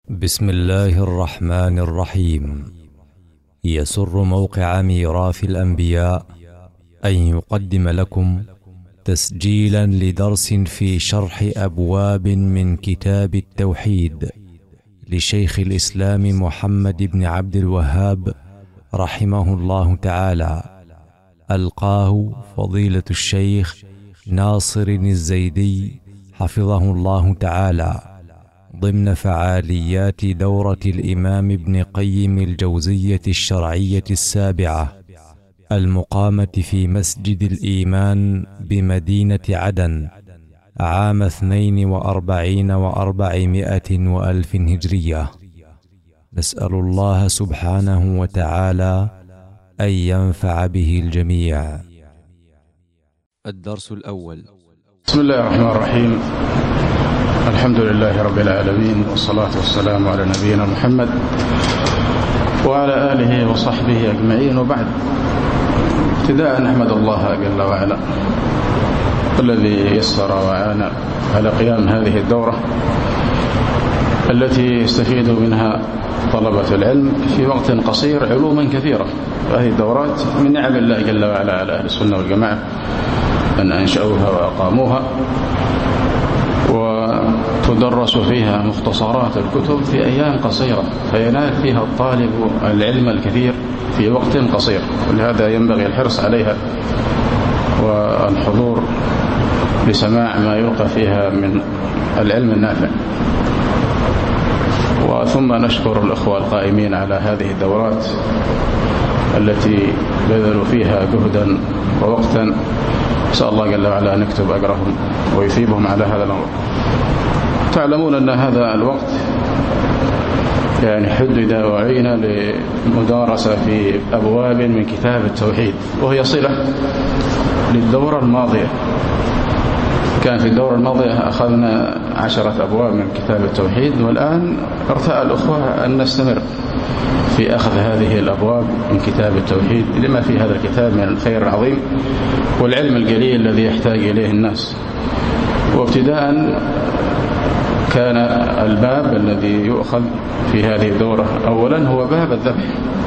بسم الله الرحمن الرحيم. يسر موقع ميراث الأنبياء أن يقدم لكم تسجيلا لدرس في شرح أبواب من كتاب التوحيد لشيخ الإسلام محمد بن عبد الوهاب رحمه الله تعالى، ألقاه فضيلة الشيخ ناصر الزيدي حفظه الله تعالى ضمن فعاليات دورة الإمام ابن قيم الجوزية الشرعية السابعة المقامة في مسجد الإيمان بمدينة عدن عام 42 و400 وألف هجرية. نسأل الله سبحانه وتعالى أن ينفع به الجميع. الدرس الأول. بسم الله الرحمن الرحيم. الحمد لله رب العالمين، والصلاة والسلام على نبينا محمد وعلى آله وصحبه أجمعين، وبعد. ابتداء نحمد الله جل وعلا الذي يسر وعان على قيام هذه الدورة التي يستفيد منها طلبة العلم في وقت قصير علوما كثيرة. هذه الدورات من نعم الله جل وعلا على أهل السنة والجماعة أن أنشأوها وأقاموها، وتدرس فيها مختصرات الكتب في أيام قصيرة، فينال فيها الطالب العلم الكثير في وقت قصير، ولهذا ينبغي الحرص عليها والحضور لسماع ما يلقى فيها من العلم النافع. وثم نشكر الأخوة القائمين على هذه الدورات التي بذلوا فيها جهدا ووقتا، نسأل الله جل وعلا أن يكتب أجرهم ويثيبهم على هذا الأمر. تعلمون أن هذا الوقت حدد وعين لمدارسة في أبواب من كتاب التوحيد، وهي صلة للدورة الماضية. كان في الدورة الماضية أخذنا 10 أبواب من كتاب التوحيد، والآن ارتأى الأخوة أن نستمر في أخذ هذه الأبواب من كتاب التوحيد لما في هذا الكتاب من الخير العظيم والعلم الجليل الذي يحتاج إليه الناس. وابتداء كان الباب الذي يؤخذ في هذه الدورة أولا هو باب الذبح،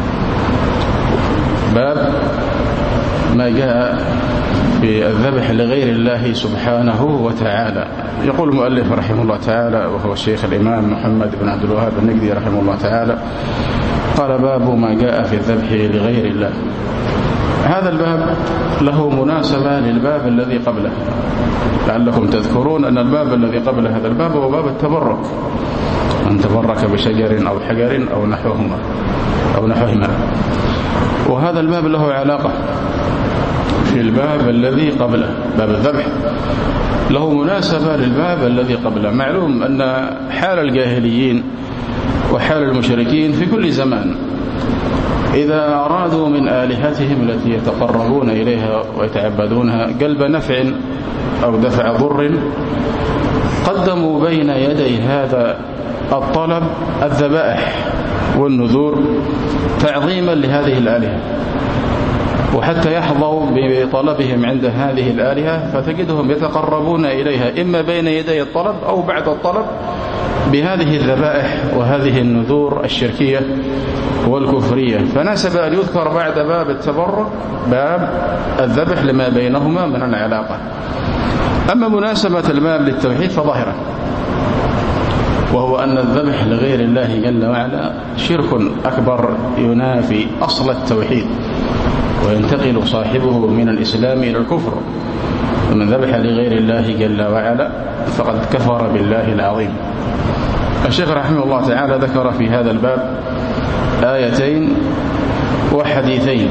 باب ما جاء في الذبح لغير الله سبحانه وتعالى. يقول المؤلف رحمه الله تعالى، وهو الشيخ الإمام محمد بن عبد الوهاب النجدي رحمه الله تعالى، قال: باب ما جاء في الذبح لغير الله. هذا الباب له مناسبة للباب الذي قبله، لعلكم تذكرون أن الباب الذي قبل هذا الباب هو باب التبرك، من تبرك بشجر أو حجر أو نحوهما. وهذا الباب له علاقة في الباب الذي قبله، باب الذبح له مناسبة للباب الذي قبله. معلوم أن حال الجاهليين وحال المشركين في كل زمان إذا أرادوا من آلهتهم التي يتقربون إليها ويتعبدونها جلب نفع أو دفع ضر، قدموا بين يدي هذا الطلب الذبائح والنذور تعظيما لهذه الآلهة، وحتى يحظوا بطلبهم عند هذه الآلهة فتجدهم يتقربون إليها إما بين يدي الطلب أو بعد الطلب بهذه الذبائح وهذه النذور الشركية والكفرية. فناسب أن يذكر بعد باب التبرك باب الذبح لما بينهما من العلاقة. أما مناسبة الباب للتوحيد فظاهرة، وهو أن الذبح لغير الله جل وعلا شرك أكبر ينافي أصل التوحيد، وينتقل صاحبه من الإسلام إلى الكفر. ومن ذبح لغير الله جل وعلا فقد كفر بالله العظيم. الشيخ رحمه الله تعالى ذكر في هذا الباب آيتين وحديثين،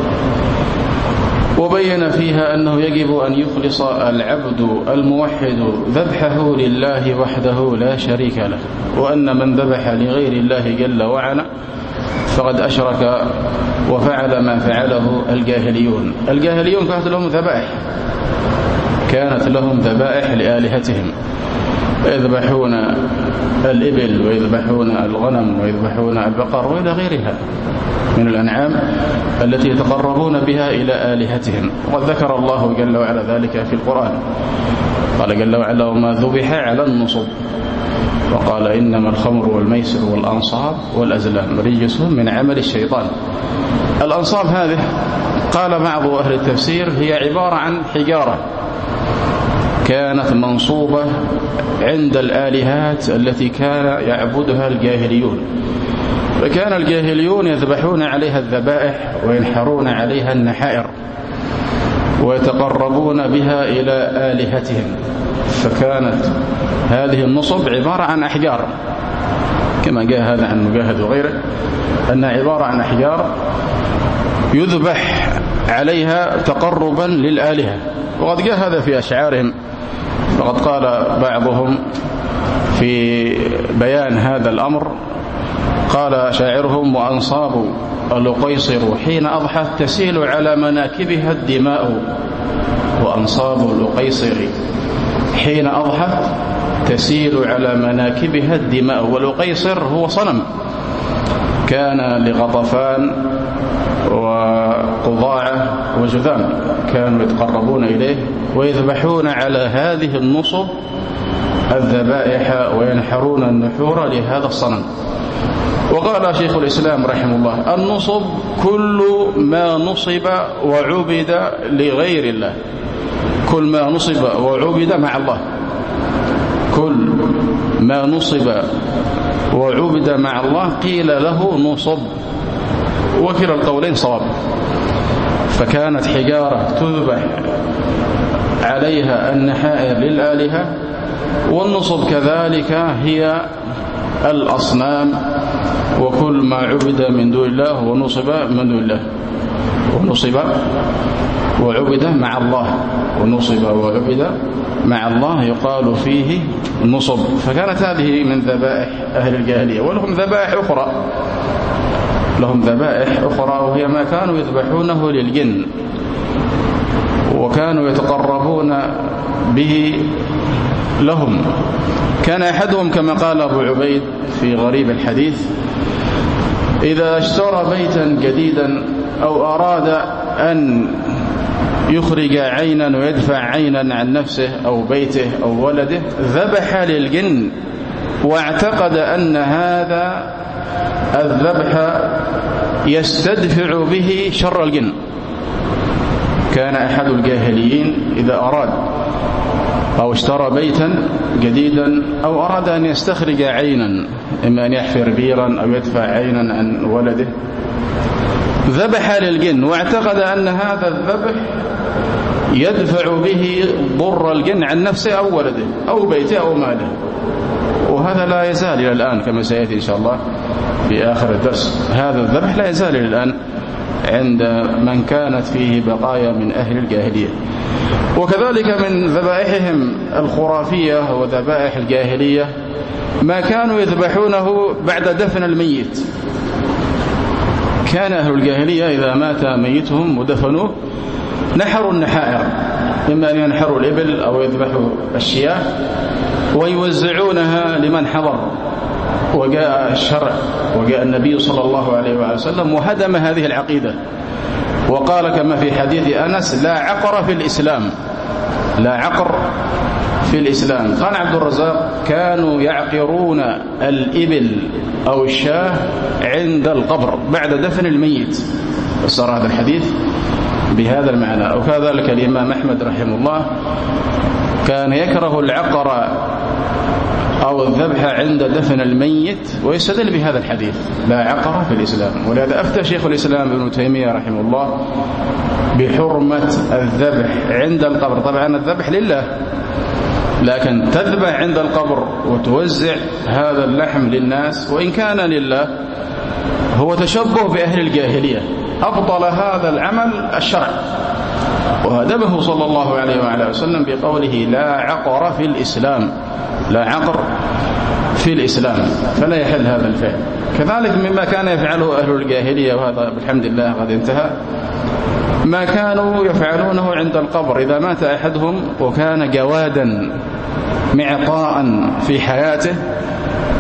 وبين فيها أنه يجب أن يخلص العبد الموحد ذبحه لله وحده لا شريك له، وأن من ذبح لغير الله جل وعلا فقد أشرك وفعل ما فعله الجاهليون. الجاهليون كانت لهم ذبائح لآلهتهم، يذبحون الإبل ويذبحون الغنم ويذبحون البقر وإلى غيرها من الأنعام التي يتقربون بها إلى آلهتهم. وقد ذكر الله جل وعلا ذلك في القرآن، قال جل وعلا: وما ذبح على النصب. وقال إنما الخمر والميسر والأنصاب والأزلام رجس من عمل الشيطان. الأنصاب هذه قال بعض أهل التفسير هي عبارة عن حجارة كانت منصوبة عند الآلهات التي كان يعبدها الجاهليون، فكان الجاهليون يذبحون عليها الذبائح وينحرون عليها النحائر ويتقربون بها إلى آلهتهم، فكانت هذه النصب عبارة عن أحجار كما جاء هذا عن مجاهد وغيره أنها عبارة عن أحجار يذبح عليها تقربا للآلهة. وقد جاء هذا في أشعارهم، فقد قال بعضهم في بيان هذا الأمر قال شاعرهم وأنصاب الأقيصر حين أضحت تسيل على مناكبها الدماء. وأنصاب الأقيصر حين أضحت تسيل على مناكبها الدماء. والأقيصر هو صنم كان لغطفان وقضاعة وجذام، كانوا يتقربون إليه ويذبحون على هذه النصب الذبائح وينحرون النحور لهذا الصنم. وقال شيخ الإسلام رحمه الله النصب كل ما نصب وعبد لغير الله، كل ما نصب وعبد مع الله، كل ما نصب وعبد مع الله قيل له نصب، وكلا القولين صواب. فكانت حجارة تذبح عليها النحائر للآلهة، والنصب كذلك هي الأصنام وكل ما عبد من دون الله ونصب من دون الله، ونصب وعبد مع الله، ونصب وعبد مع الله يقال فيه نصب. فكانت هذه من ذبائح أهل الجاهلية. ولهم ذبائح أخرى، لهم ذبائح أخرى وهي ما كانوا يذبحونه للجن وكانوا يتقربون به لهم. كان أحدهم كما قال أبو عبيد في غريب الحديث إذا اشترى بيتا جديدا أو أراد أن يخرج عينا ويدفع عينا عن نفسه أو بيته أو ولده ذبح للجن، واعتقد أن هذا الذبح يستدفع به شر الجن. كان أحد الجاهليين إذا أراد أو اشترى بيتا جديدا أو أراد أن يستخرج عينا، إما أن يحفر بيرا أو يدفع عينا عن ولده، ذبح للجن واعتقد أن هذا الذبح يدفع به ضر الجن عن نفسه أو ولده أو بيته أو ماله. وهذا لا يزال إلى الآن كما سيأتي إن شاء الله في آخر الدرس، هذا الذبح لا يزال إلى الآن عند من كانت فيه بقايا من أهل الجاهلية. وكذلك من ذبائحهم الخرافية وذبائح الجاهلية ما كانوا يذبحونه بعد دفن الميت. كان أهل الجاهلية إذا مات ميتهم ودفنوه نحروا النحائر، إما أن ينحروا الإبل أو يذبحوا الشياه ويوزعونها لمن حضر. وجاء الشرع وجاء النبي صلى الله عليه وسلم وهدم هذه العقيدة، وقال كما في حديث أنس لا عقر في الإسلام، لا عقر في الإسلام. قال عبد الرزاق كانوا يعقرون الإبل أو الشاه عند القبر بعد دفن الميت. فسر هذا الحديث بهذا المعنى. وكذلك الإمام أحمد رحمه الله كان يكره العقر أو الذبح عند دفن الميت ويستدل بهذا الحديث لا عقر في الإسلام. ولهذا أفتى شيخ الإسلام ابن تيمية رحمه الله بحرمة الذبح عند القبر. طبعا الذبح لله، لكن تذبح عند القبر وتوزع هذا اللحم للناس وإن كان لله هو تشبه بأهل الجاهلية، أبطل هذا العمل الشرع. وهدمه صلى الله عليه وعلى وسلم بقوله لا عقر في الإسلام، لا عقر في الإسلام، فلا يحل هذا الفعل. كذلك مما كان يفعله أهل الجاهلية، وهذا بالحمد لله قد انتهى، ما كانوا يفعلونه عند القبر. إذا مات أحدهم وكان جوادا معطاء في حياته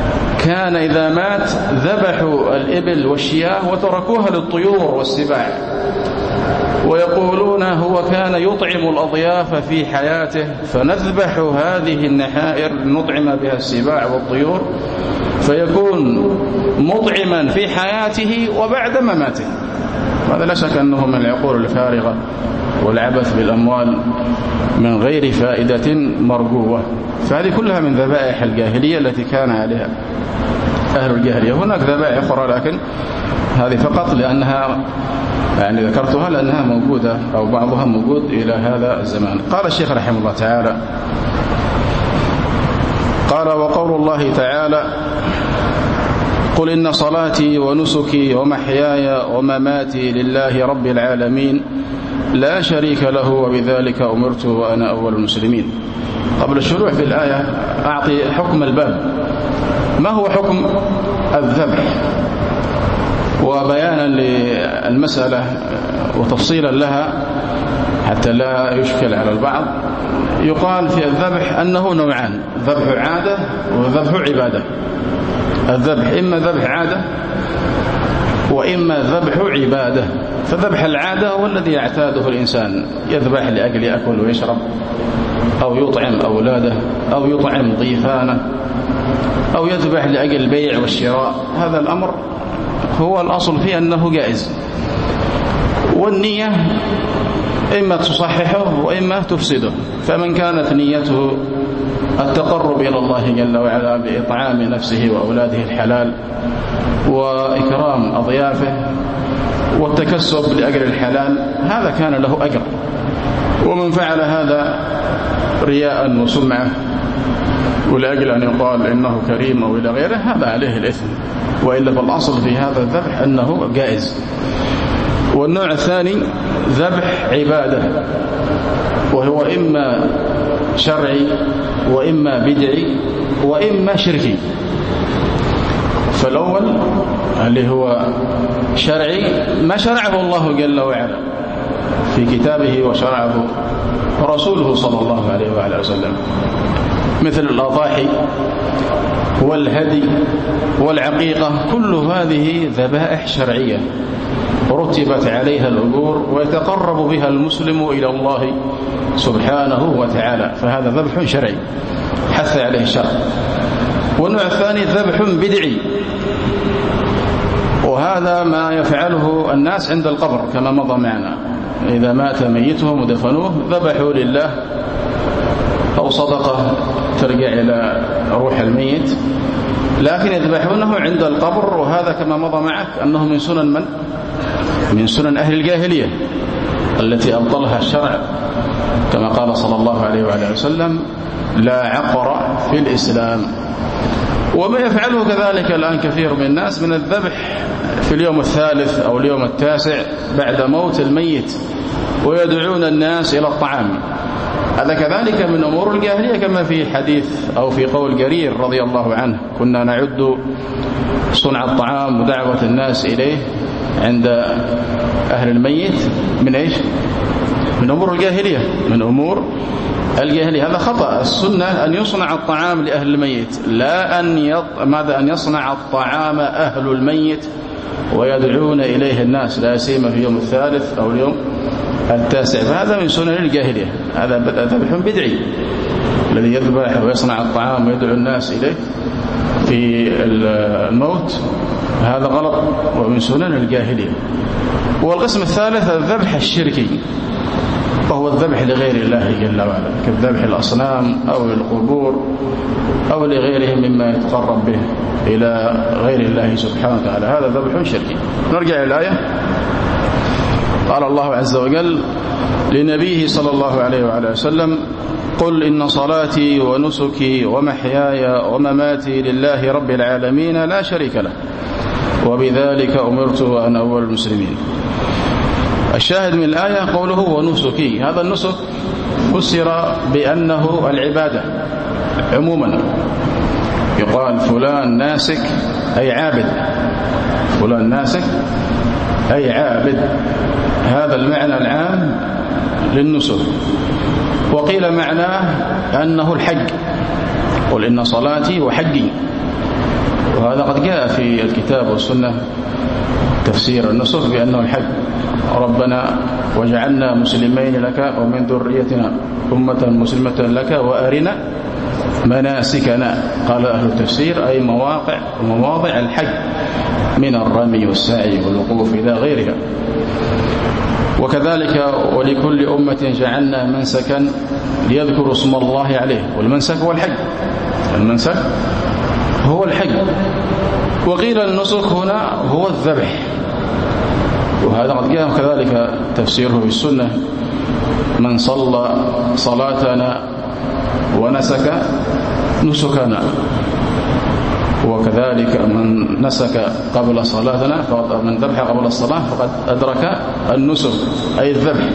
كان إذا مات ذبحوا الإبل والشياه وتركوها للطيور والسباع، ويقولون هو كان يطعم الأضياف في حياته فنذبح هذه النحائر نطعم بها السباع والطيور، فيكون مطعما في حياته وبعد مماته. هذا لا شك أنه من العقول الفارغة والعبث بالأموال من غير فائدة مرجوة. فهذه كلها من ذبائح الجاهلية التي كان عليها أهل الجاهلية. هناك ذبائح أخرى لكن هذه فقط لأنها يعني ذكرتها لأنها موجودة أو بعضها موجود إلى هذا الزمان. قال الشيخ رحمه الله تعالى: قال: وقول الله تعالى: قل إن صلاتي ونسكي ومحياي ومماتي لله رب العالمين لا شريك له وبذلك أمرت وأنا أول المسلمين. قبل الشروع في الآية أعطي حكم الباب، ما هو حكم الذبح، وبيانا للمسألة وتفصيلا لها حتى لا يشكل على البعض. يقال في الذبح أنه نوعان: ذبح عادة وذبح عبادة. الذبح إما ذبح عادة وإما ذبح عبادة. فذبح العادة هو الذي يعتاده الإنسان، يذبح لأجل يأكل ويشرب أو يطعم أولاده أو يطعم ضيفانه أو يذبح لأجل البيع والشراء. هذا الأمر هو الأصل فيه أنه جائز، والنية إما تصححه وإما تفسده. فمن كانت نيته التقرب إلى الله جل وعلا بإطعام نفسه وأولاده الحلال وإكرام أضيافه والتكسب لأجل الحلال، هذا كان له أجر. ومن فعل هذا رياء وسمعة ولأجل أن يقال إنه كريم أو إلى غيره، هذا عليه الإثم. وإلا فالأصل في هذا الذبح أنه جائز. والنوع الثاني ذبح عبادة، وهو إما شرعي وإما بدعي وإما شركي. فالأول اللي هو شرعي ما شرعه الله جل وعلا في كتابه وشرعه رسوله صلى الله عليه وعلى وسلم، مثل الأضاحي والهدي والعقيقة، كل هذه ذبائح شرعية رتبت عليها الأجور ويتقرب بها المسلم إلى الله سبحانه وتعالى، فهذا ذبح شرعي حث عليه الشرع. والنوع الثاني ذبح بدعي، وهذا ما يفعله الناس عند القبر كما مضى معنا. إذا مات ميتهم ودفنوه ذبحوا لله أو صدقة ترجع إلى روح الميت، لكن يذبحونه عند القبر. وهذا كما مضى معك أنه من سنن من؟ من سنن أهل الجاهلية التي أبطلها الشرع، كما قال صلى الله عليه وعلى وسلم: لا عقر في الإسلام. وما يفعله كذلك الآن كثير من الناس من الذبح في اليوم الثالث أو اليوم التاسع بعد موت الميت، ويدعون الناس إلى الطعام. هذا كذلك من أمور الجاهلية، كما في حديث أو في قول جرير رضي الله عنه: كنا نعد صنع الطعام ودعوة الناس إليه عند أهل الميت من إيش؟ من أمور الجاهلية، من أمور الجاهلية. هذا خطأ. السنة أن يصنع الطعام لأهل الميت، لا أن يصنع الطعام أهل الميت ويدعون إليه الناس، لا سيما في يوم الثالث أو اليوم التاسع. فهذا من سنن الجاهلية، هذا ذبح بدعي، الذي يذبح ويصنع الطعام ويدعو الناس إليه في الموت، هذا غلط ومن سنن الجاهلية. والقسم الثالث الذبح الشركي، وهو الذبح لغير الله جل وعلا، كالذبح الأصنام أو القبور أو لغيرهم مما يتقرب به إلى غير الله سبحانه وتعالى، هذا ذبح شركي. نرجع إلى الآية. قال الله عز وجل لنبيه صلى الله عليه وعلى وسلم: قل إن صلاتي ونسكي ومحياي ومماتي لله رب العالمين لا شريك له وبذلك أمرت وأنا أول المسلمين. الشاهد من الآية قوله ونسكي. هذا النسك فسر بأنه العبادة عموما، يقال فلان ناسك أي عابد، فلان ناسك أي عابد، هذا المعنى العام للنسك. وقيل معناه أنه الحج، قل إن صلاتي وحجي، وهذا قد جاء في الكتاب والسنة تفسير النسك بأنه الحج. ربنا وجعلنا مسلمين لك ومن ذريتنا أمة مسلمة لك وأرنا مناسكنا. قال أهل التفسير أي مواضع الحج من الرمي والسعي والوقوف إلى غيرها. وكذلك ولكل أمة جعلنا منسكا ليذكروا اسم الله عليه، والمنسك هو الحج، المنسك هو الحج. وقيل النسك هنا هو الذبح، وهذا قد جاء كذلك تفسيره في السنة: من صلى صلاتنا ونسك نسكنا. وكذلك من نسك قبل صلاتنا من ذبح قبل الصلاة فقد أدرك النسك أي الذبح.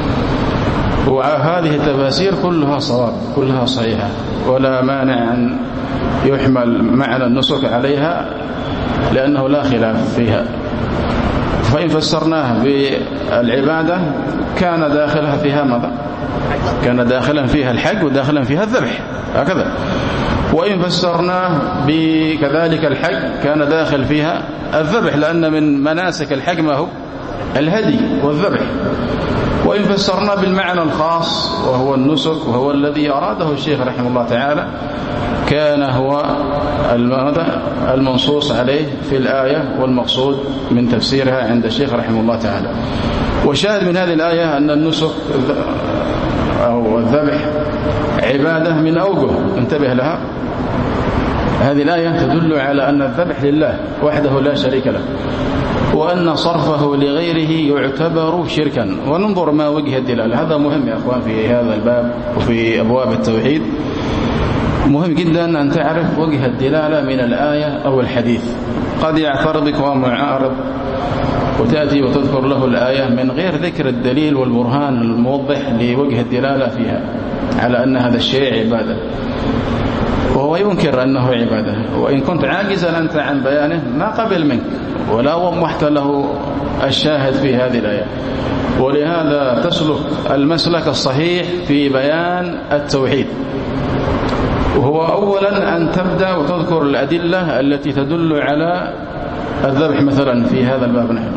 وهذه التفاسير كلها صواب، كلها صحيحة، ولا مانع أن يحمل معنى النسك عليها لأنه لا خلاف فيها. فإن فسرناه بالعبادة كان داخلها فيها ماذا؟ كان داخلا فيها الحج وداخلا فيها الذبح، هكذا. وإن فسرناه بكذلك الحج كان داخل فيها الذبح، لأن من مناسك الحج ما هو؟ الهدي والذبح. وإن فسرناه بالمعنى الخاص وهو النسك وهو الذي أراده الشيخ رحمه الله تعالى كان هو المنصوص عليه في الآية والمقصود من تفسيرها عند الشيخ رحمه الله تعالى. وشاهد من هذه الآية أن النسك أو الذبح عبادة من أوجه، انتبه لها. هذه الآية تدل على أن الذبح لله وحده لا شريك له، وأن صرفه لغيره يعتبر شركا. وننظر ما وجه الدلالة، هذا مهم يا أخوان في هذا الباب وفي أبواب التوحيد. مهم جدا أن تعرف وجه الدلالة من الآية أو الحديث. قد يعترضك ومعارض وتأتي وتذكر له الآية من غير ذكر الدليل والبرهان الموضح لوجه الدلالة فيها على أن هذا الشيء عبادة، وهو ينكر أنه عبادة. وإن كنت عاجزا أنت عن بيانه ما قبل منك ولا وضحت له الشاهد في هذه الآية. ولهذا تسلك المسلك الصحيح في بيان التوحيد، وهو أولا أن تبدأ وتذكر الأدلة التي تدل على الذبح مثلا في هذا الباب نحن،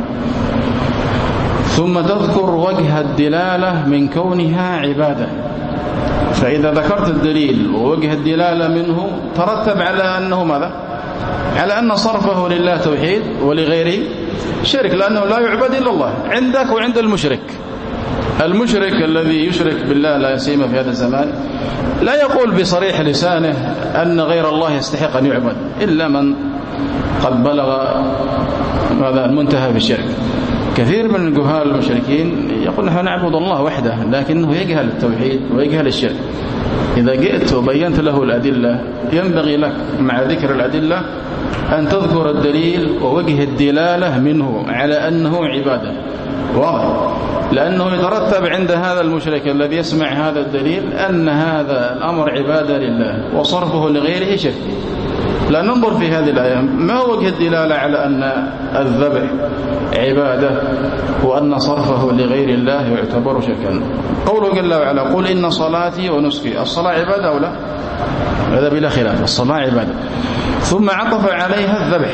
ثم تذكر وجه الدلالة من كونها عبادة. فإذا ذكرت الدليل ووجه الدلالة منه ترتب على أنه ماذا؟ على أن صرفه لله توحيد ولغيره شرك، لأنه لا يعبد إلا الله عندك وعند المشرك. المشرك الذي يشرك بالله لا سيما في هذا الزمان لا يقول بصريح لسانه أن غير الله يستحق أن يعبد إلا من قد بلغ هذا المنتهى في الشرك. كثير من الجهال المشركين يقول نحن نعبد الله وحده، لكنه يجهل التوحيد ويجهل الشرك. إذا جئت وبينت له الأدلة ينبغي لك مع ذكر الأدلة أن تذكر الدليل ووجه الدلالة منه على أنه عبادة، واضح؟ لأنه يترتب عند هذا المشرك الذي يسمع هذا الدليل أن هذا الأمر عبادة لله وصرفه لغيره شرك. لا ننظر في هذه الآية ما وجه الدلالة على أن الذبح عبادة وأن صرفه لغير الله يعتبر شركا. قوله جل وعلا قل إن صلاتي ونسكي، الصلاة عبادة أو لا؟ هذا بلا خلاف، الصلاة عبادة. ثم عطف عليها الذبح.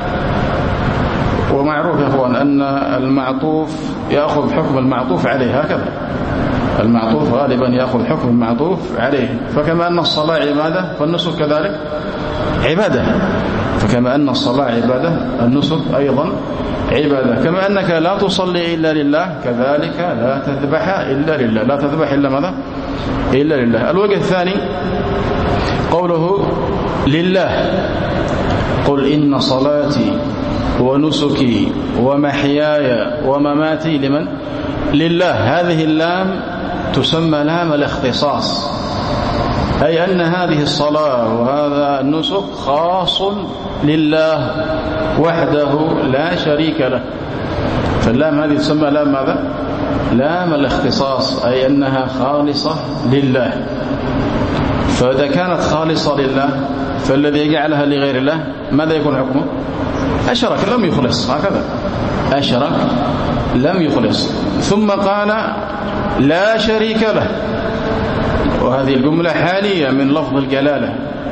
ومعروف يا أخوان أن المعطوف يأخذ حكم المعطوف عليه، هكذا المعطوف غالبا يأخذ حكم المعطوف عليه. فكما أن الصلاة عبادة فالنسك كذلك عبادة، فكما أن الصلاة عبادة النسك أيضا عبادة. كما أنك لا تصلي إلا لله كذلك لا تذبح إلا لله، لا تذبح إلا ماذا؟ إلا لله. الوجه الثاني قوله لله، قل إن صلاتي ونسكي ومحياي ومماتي لمن؟ لله. هذه اللام تسمى لام الاختصاص، أي أن هذه الصلاة وهذا النسك خاص لله وحده لا شريك له. فاللام هذه تسمى لام ماذا؟ لام الاختصاص، أي أنها خالصة لله. فإذا كانت خالصة لله فالذي يجعلها لغير الله ماذا يكون حكمه؟ أشرك لم يخلص، هكذا أشرك لم يخلص. ثم قال لا شريك له، وهذه الجملة حالية من لفظ الجلالة،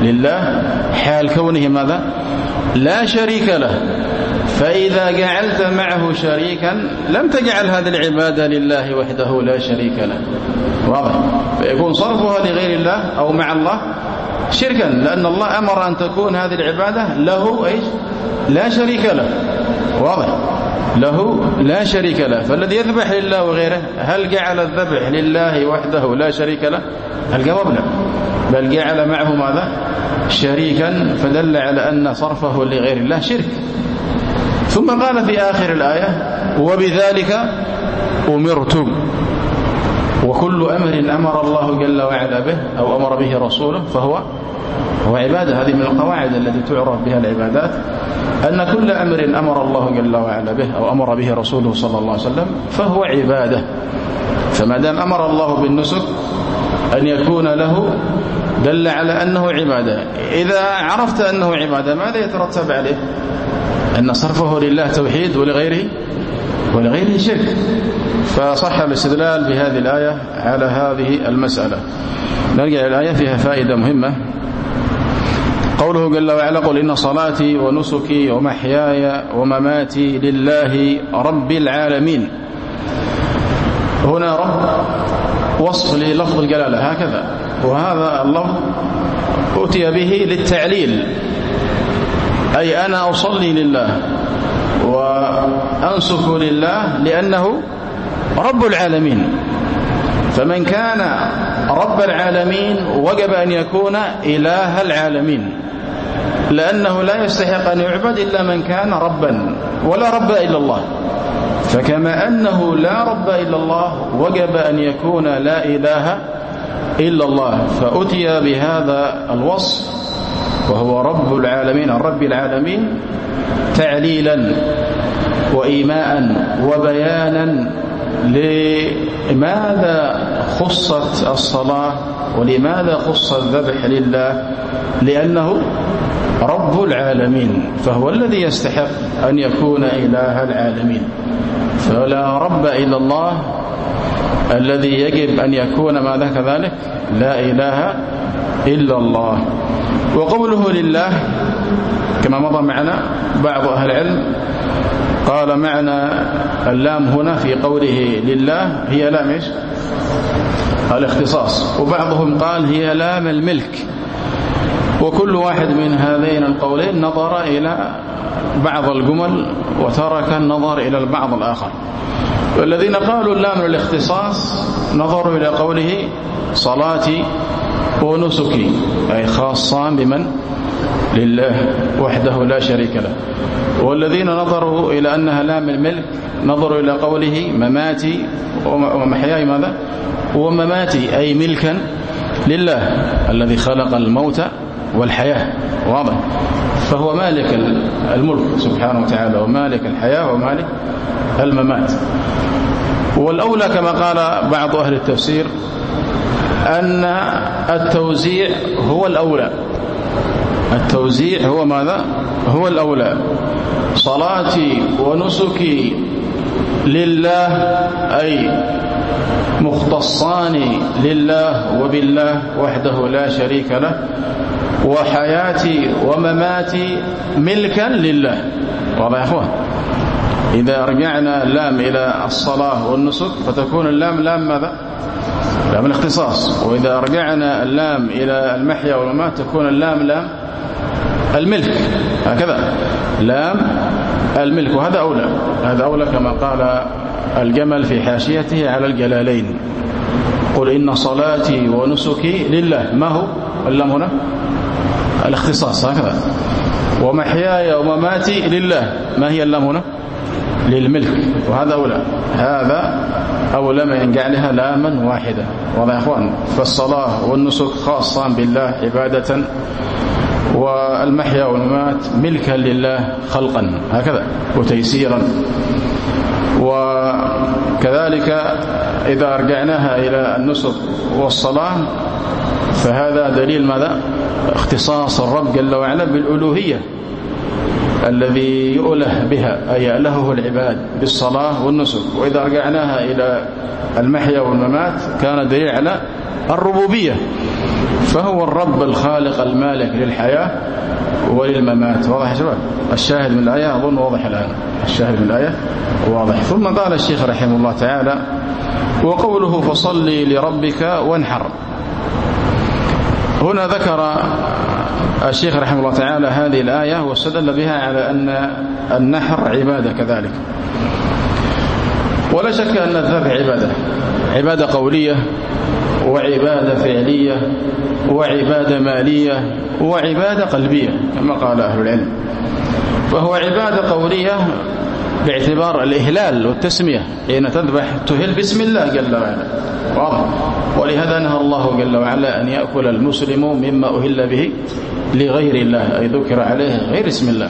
لله حال كونه ماذا؟ لا شريك له. فإذا جعلت معه شريكا لم تجعل هذه العبادة لله وحده لا شريك له. واضح؟ فيكون صرفها لغير الله أو مع الله شركا، لأن الله أمر أن تكون هذه العبادة له إيش؟ لا شريك له. واضح؟ له لا شريك له. فالذي يذبح لله وغيره هل جعل الذبح لله وحده لا شريك له؟ الجواب لا، بل جعل معه ماذا؟ شريكا، فدل على أن صرفه لغير الله شرك. ثم قال في آخر الآية وبذلك أمرت. وكل أمر أمر الله جل وعلا به أو أمر به رسوله فهو عبادة. هذه من القواعد التي تعرف بها العبادات، أن كل أمر أمر الله جل وعلا به أو أمر به رسوله صلى الله عليه وسلم فهو عبادة. فما دام أمر الله بالنسك أن يكون له دل على أنه عبادة. إذا عرفت أنه عبادة ماذا يترتب عليه؟ أن صرفه لله توحيد ولغيره شرك. فصح الاستدلال بهذه الآية على هذه المسألة. نرجع إلى الآية فيها فائدة مهمة. قوله جل وعلا قل إن صلاتي ونسكي ومحياي ومماتي لله رب العالمين. هنا رب وصف للفظ الجلالة هكذا، وهذا اللفظ أتي به للتعليل، أي أنا أصلي لله وأنسك لله لأنه رب العالمين. فمن كان رب العالمين وجب أن يكون إله العالمين، لأنه لا يستحق أن يعبد إلا من كان ربا، ولا رب إلا الله. فكما أنه لا رب إلا الله وجب أن يكون لا إله إلا الله، فأتي بهذا الوصف وهو رب العالمين الرب العالمين تعليلا وإيماء وبيانا لماذا خصت الصلاة ولماذا خص الذبح لله، لأنه رب العالمين، فهو الذي يستحق أن يكون إله العالمين. فلا رب إلا الله الذي يجب أن يكون ماذا كذلك؟ لا إله إلا الله. وقوله لله كما مضى معنا بعض أهل العلم قال معنى اللام هنا في قوله لله هي لام إيش؟ الاختصاص، وبعضهم قال هي لام الملك. وكل واحد من هذين القولين نظر إلى بعض الجمل وترك النظر إلى البعض الآخر. والذين قالوا اللام الاختصاص نظروا إلى قوله صلاتي ونسكي، أي خاصان بمن؟ لله وحده لا شريك له. والذين نظروا إلى أنها لام الملك نظروا إلى قوله مماتي ومحياي ماذا؟ ومماتي أي ملكا لله الذي خلق الموت والحياة. واضح؟ فهو مالك الملك سبحانه وتعالى ومالك الحياة ومالك الممات. والأولى كما قال بعض أهل التفسير أن التوزيع هو الأولى. التوزيع هو ماذا؟ هو الأولى. صلاتي ونسكي لله أي مختصان لله وبالله وحده لا شريك له، وحياتي ومماتي ملكا لله. واضح يا أخوان؟ إذا رجعنا اللام إلى الصلاة والنسك فتكون اللام لام ماذا؟ لام الاختصاص. وإذا رجعنا اللام إلى المحيا والممات تكون اللام لام الملك، هكذا لام الملك. وهذا أولى، هذا أولى كما قال الجمل في حاشيته على الجلالين قل إن صلاتي ونسكي لله. ما هو اللام هنا؟ الاختصاص، هكذا. ومحياي ومماتي لله، ما هي اللام هنا؟ للملك. وهذا أولى، هذا أولى من جعلها لاما واحدة. واضح يا أخوان؟ فالصلاة والنسك خاصان بالله عبادة، والمحيا والممات ملكا لله خلقا، هكذا وتيسيرا. وكذلك إذا رجعناها إلى النسك والصلاة فهذا دليل ماذا؟ اختصاص الرب جل وعلا بالألوهية الذي يؤله بها، أي يألهه العباد بالصلاة والنسك. وإذا رجعناها إلى المحيا والممات كان دليل على الربوبية، فهو الرب الخالق المالك للحياة وللممات. واضح يا شباب؟ الشاهد من الآية أظن واضح الآن، الشاهد من الآية واضح. ثم قال الشيخ رحمه الله تعالى: وقوله فصل لربك وانحر. هنا ذكر الشيخ رحمه الله تعالى هذه الآية واستدل بها على أن النحر عبادة كذلك. ولا شك أن الذبح عبادة قولية وعبادة فعلية وعبادة مالية وعبادة قلبية كما قال أهل العلم. فهو عبادة قولية باعتبار الإهلال والتسمية، حين تذبح تهل باسم الله جل وعلا، واضح. ولهذا نهى الله جل وعلا أن يأكل المسلم مما أهل به لغير الله، أي ذكر عليه غير اسم الله.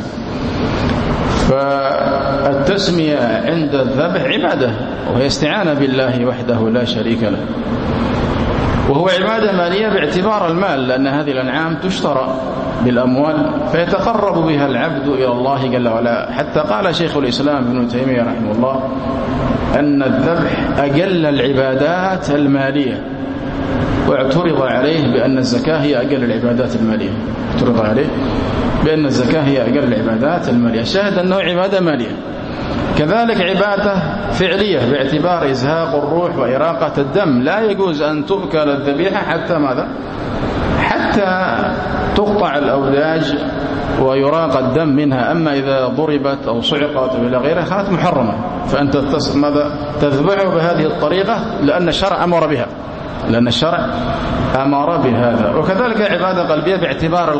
فالتسمية عند الذبح عبادة، وهي استعانة بالله وحده لا شريك له. وهو عبادة مالية باعتبار المال، لأن هذه الأنعام تشترى بالأموال فيتقرب بها العبد إلى الله جل وعلا. حتى قال شيخ الإسلام ابن تيمية رحمه الله أن الذبح أجل العبادات المالية، واعترض عليه بأن الزكاة هي أجل العبادات المالية، اعترض عليه بأن الزكاة هي أجل العبادات المالية. الشاهد أنه عبادة مالية. كذلك عبادة فعلية باعتبار إزهاق الروح وإراقة الدم. لا يجوز أن تؤكل الذبيحة حتى ماذا؟ حتى تقطع الأوداج ويراق الدم منها. أما إذا ضربت أو صعقت إلى غيرها كانت محرمة، فأنت ماذا؟ تذبحه بهذه الطريقة لأن الشرع أمر بها، لأن الشرع أمر بهذا. وكذلك عبادة قلبية باعتبار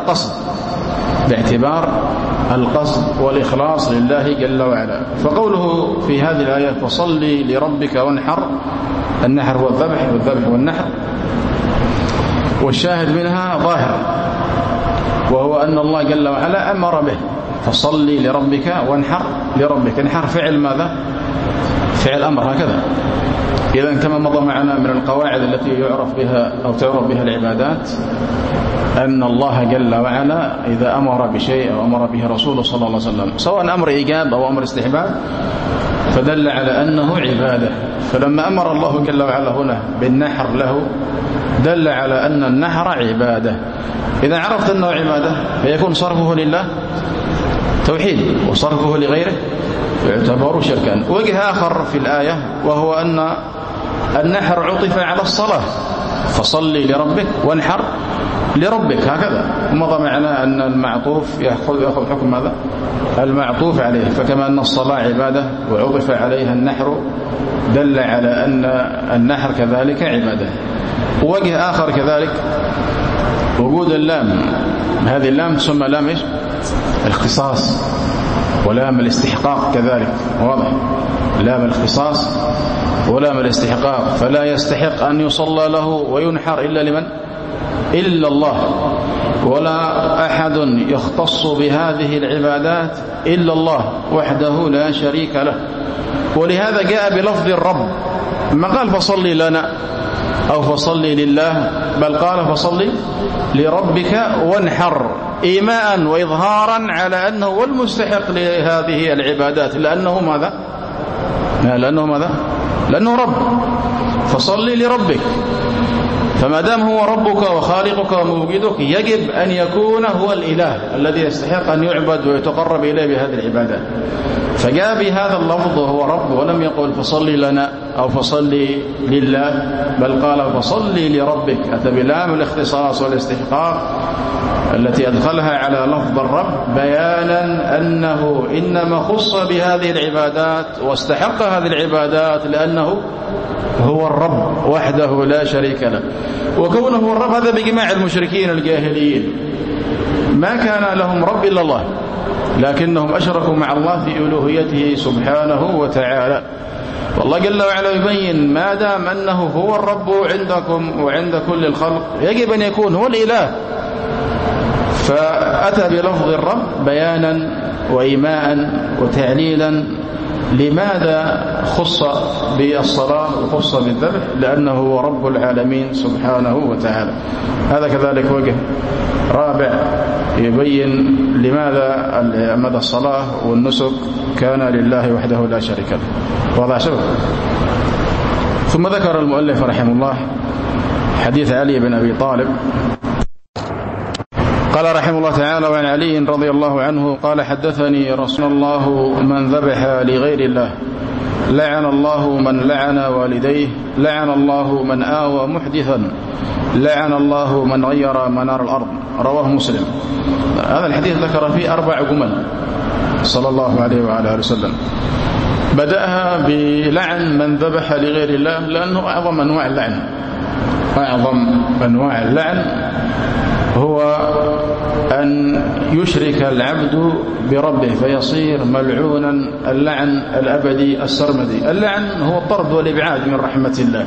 القصد والإخلاص لله جل وعلا. فقوله في هذه الآية فصل لربك وانحر، النحر هو الذبح والذبح والنحر، والشاهد منها ظاهر، وهو أن الله جل وعلا أمر به. فصل لربك وانحر لربك، انحر فعل ماذا؟ فعل أمر، هكذا. إذا كما مضى معنا من القواعد التي يعرف بها أو تعرف بها العبادات أن الله جل وعلا إذا أمر بشيء أو أمر به رسوله صلى الله عليه وسلم، سواء أمر إيجاب أو أمر استحباب، فدل على أنه عبادة. فلما أمر الله جل وعلا هنا بالنحر له دل على أن النحر عبادة. إذا عرفت أنه عبادة فيكون صرفه لله توحيد، وصرفه لغيره يعتبر شركا. وجه آخر في الآية وهو أن النحر عطف على الصلاة، فصل لربك وانحر لربك، هكذا. مضى معنا أن المعطوف يأخذ حكم ماذا؟ المعطوف عليه. فكما أن الصلاة عبادة وعطف عليها النحر دل على أن النحر كذلك عبادة. ووجه آخر كذلك وجود اللام، هذه اللام تسمى لام إيش؟ الاختصاص، ولام الاستحقاق كذلك، واضح. لام الاختصاص ولام الاستحقاق، فلا يستحق أن يصلى له وينحر إلا لمن؟ إلا الله، ولا أحد يختص بهذه العبادات إلا الله وحده لا شريك له. ولهذا جاء بلفظ الرب، ما قال فصلي لنا أو فصلي لله، بل قال فصلي لربك وانحر، إيماء وإظهارا على أنه هو المستحق لهذه العبادات، لأنه ماذا؟ لأنه رب. فصلي لربك، فما دام هو ربك وخالقك وموجدك يجب أن يكون هو الإله الذي يستحق أن يعبد ويتقرب إليه بهذه العبادات. فجاء بهذا اللفظ وهو رب، ولم يقل فصلي لنا أو فصلي لله، بل قال فصلي لربك، أتى بلام الاختصاص والاستحقاق التي أدخلها على لفظ الرب بيانا أنه إنما خص بهذه العبادات واستحق هذه العبادات لأنه هو الرب وحده لا شريك له. وكونه هو الرب هذا بجماع المشركين الجاهليين، ما كان لهم رب إلا الله، لكنهم أشركوا مع الله في ألوهيته سبحانه وتعالى. والله جل وعلا يبين ما دام أنه هو الرب عندكم وعند كل الخلق يجب أن يكون هو الإله. فأتى بلفظ الرب بيانا وإيماء وتعليلا لماذا خص بالصلاة وخص بالذبح، لأنه هو رب العالمين سبحانه وتعالى. هذا كذلك وجه رابع يبين لماذا مدى الصلاة والنسك كان لله وحده لا شريك له. واضح شباب؟ ثم ذكر المؤلف رحمه الله حديث علي بن أبي طالب قال رحمه الله تعالى: وعن علي رضي الله عنه قال: حدثني رسول الله من ذبح لغير الله لعن الله من لعن والديه، لعن الله من آوى محدثا، لعن الله من غير منار الأرض. رواه مسلم. هذا الحديث ذكر فيه 4 جمل صلى الله عليه وعلى آله وسلم. بدأها بلعن من ذبح لغير الله، لأنه أعظم أنواع اللعن. أعظم أنواع اللعن هو أن يشرك العبد بربه فيصير ملعونا اللعن الأبدي السرمدي. اللعن هو الطرد والإبعاد من رحمة الله.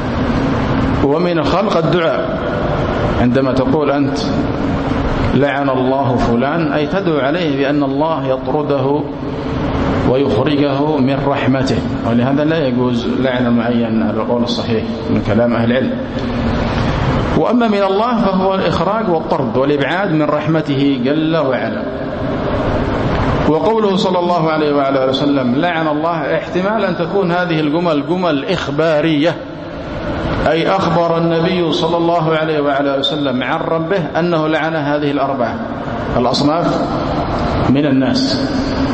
ومن الخلق الدعاء، عندما تقول أنت لعن الله فلان أي تدعو عليه بأن الله يطرده ويخرجه من رحمته، ولهذا لا يجوز لعن معين على القول الصحيح من كلام أهل العلم. وأما من الله فهو الإخراج والطرد والإبعاد من رحمته جل وعلا. وقوله صلى الله عليه وعلى آله وسلم لعن الله، احتمال أن تكون هذه الجمل جمل إخبارية، أي أخبر النبي صلى الله عليه وعلى آله وسلم عن ربه أنه لعن هذه ال4 الأصناف من الناس.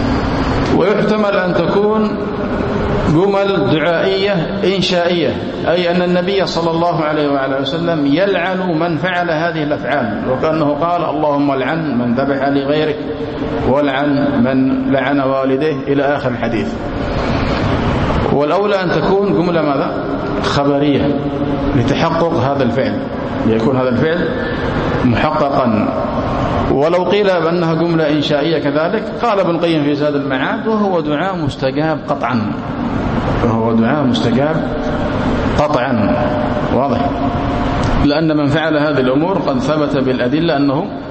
ويحتمل أن تكون جمل دعائية إنشائية، أي أن النبي صلى الله عليه وعلى وسلم يلعن من فعل هذه الأفعال، وكأنه قال: اللهم لعن من ذبح لغيرك، ولعن من لعن والديه، إلى آخر الحديث. والأولى أن تكون جملة ماذا؟ خبرية لتحقق هذا الفعل، ليكون هذا الفعل محققا. ولو قيل بأنها جملة إنشائية كذلك قال ابن القيم في زاد المعاد: وهو دعاء مستجاب قطعا، وهو دعاء مستجاب قطعا، واضح، لأن من فعل هذه الأمور قد ثبت بالأدلة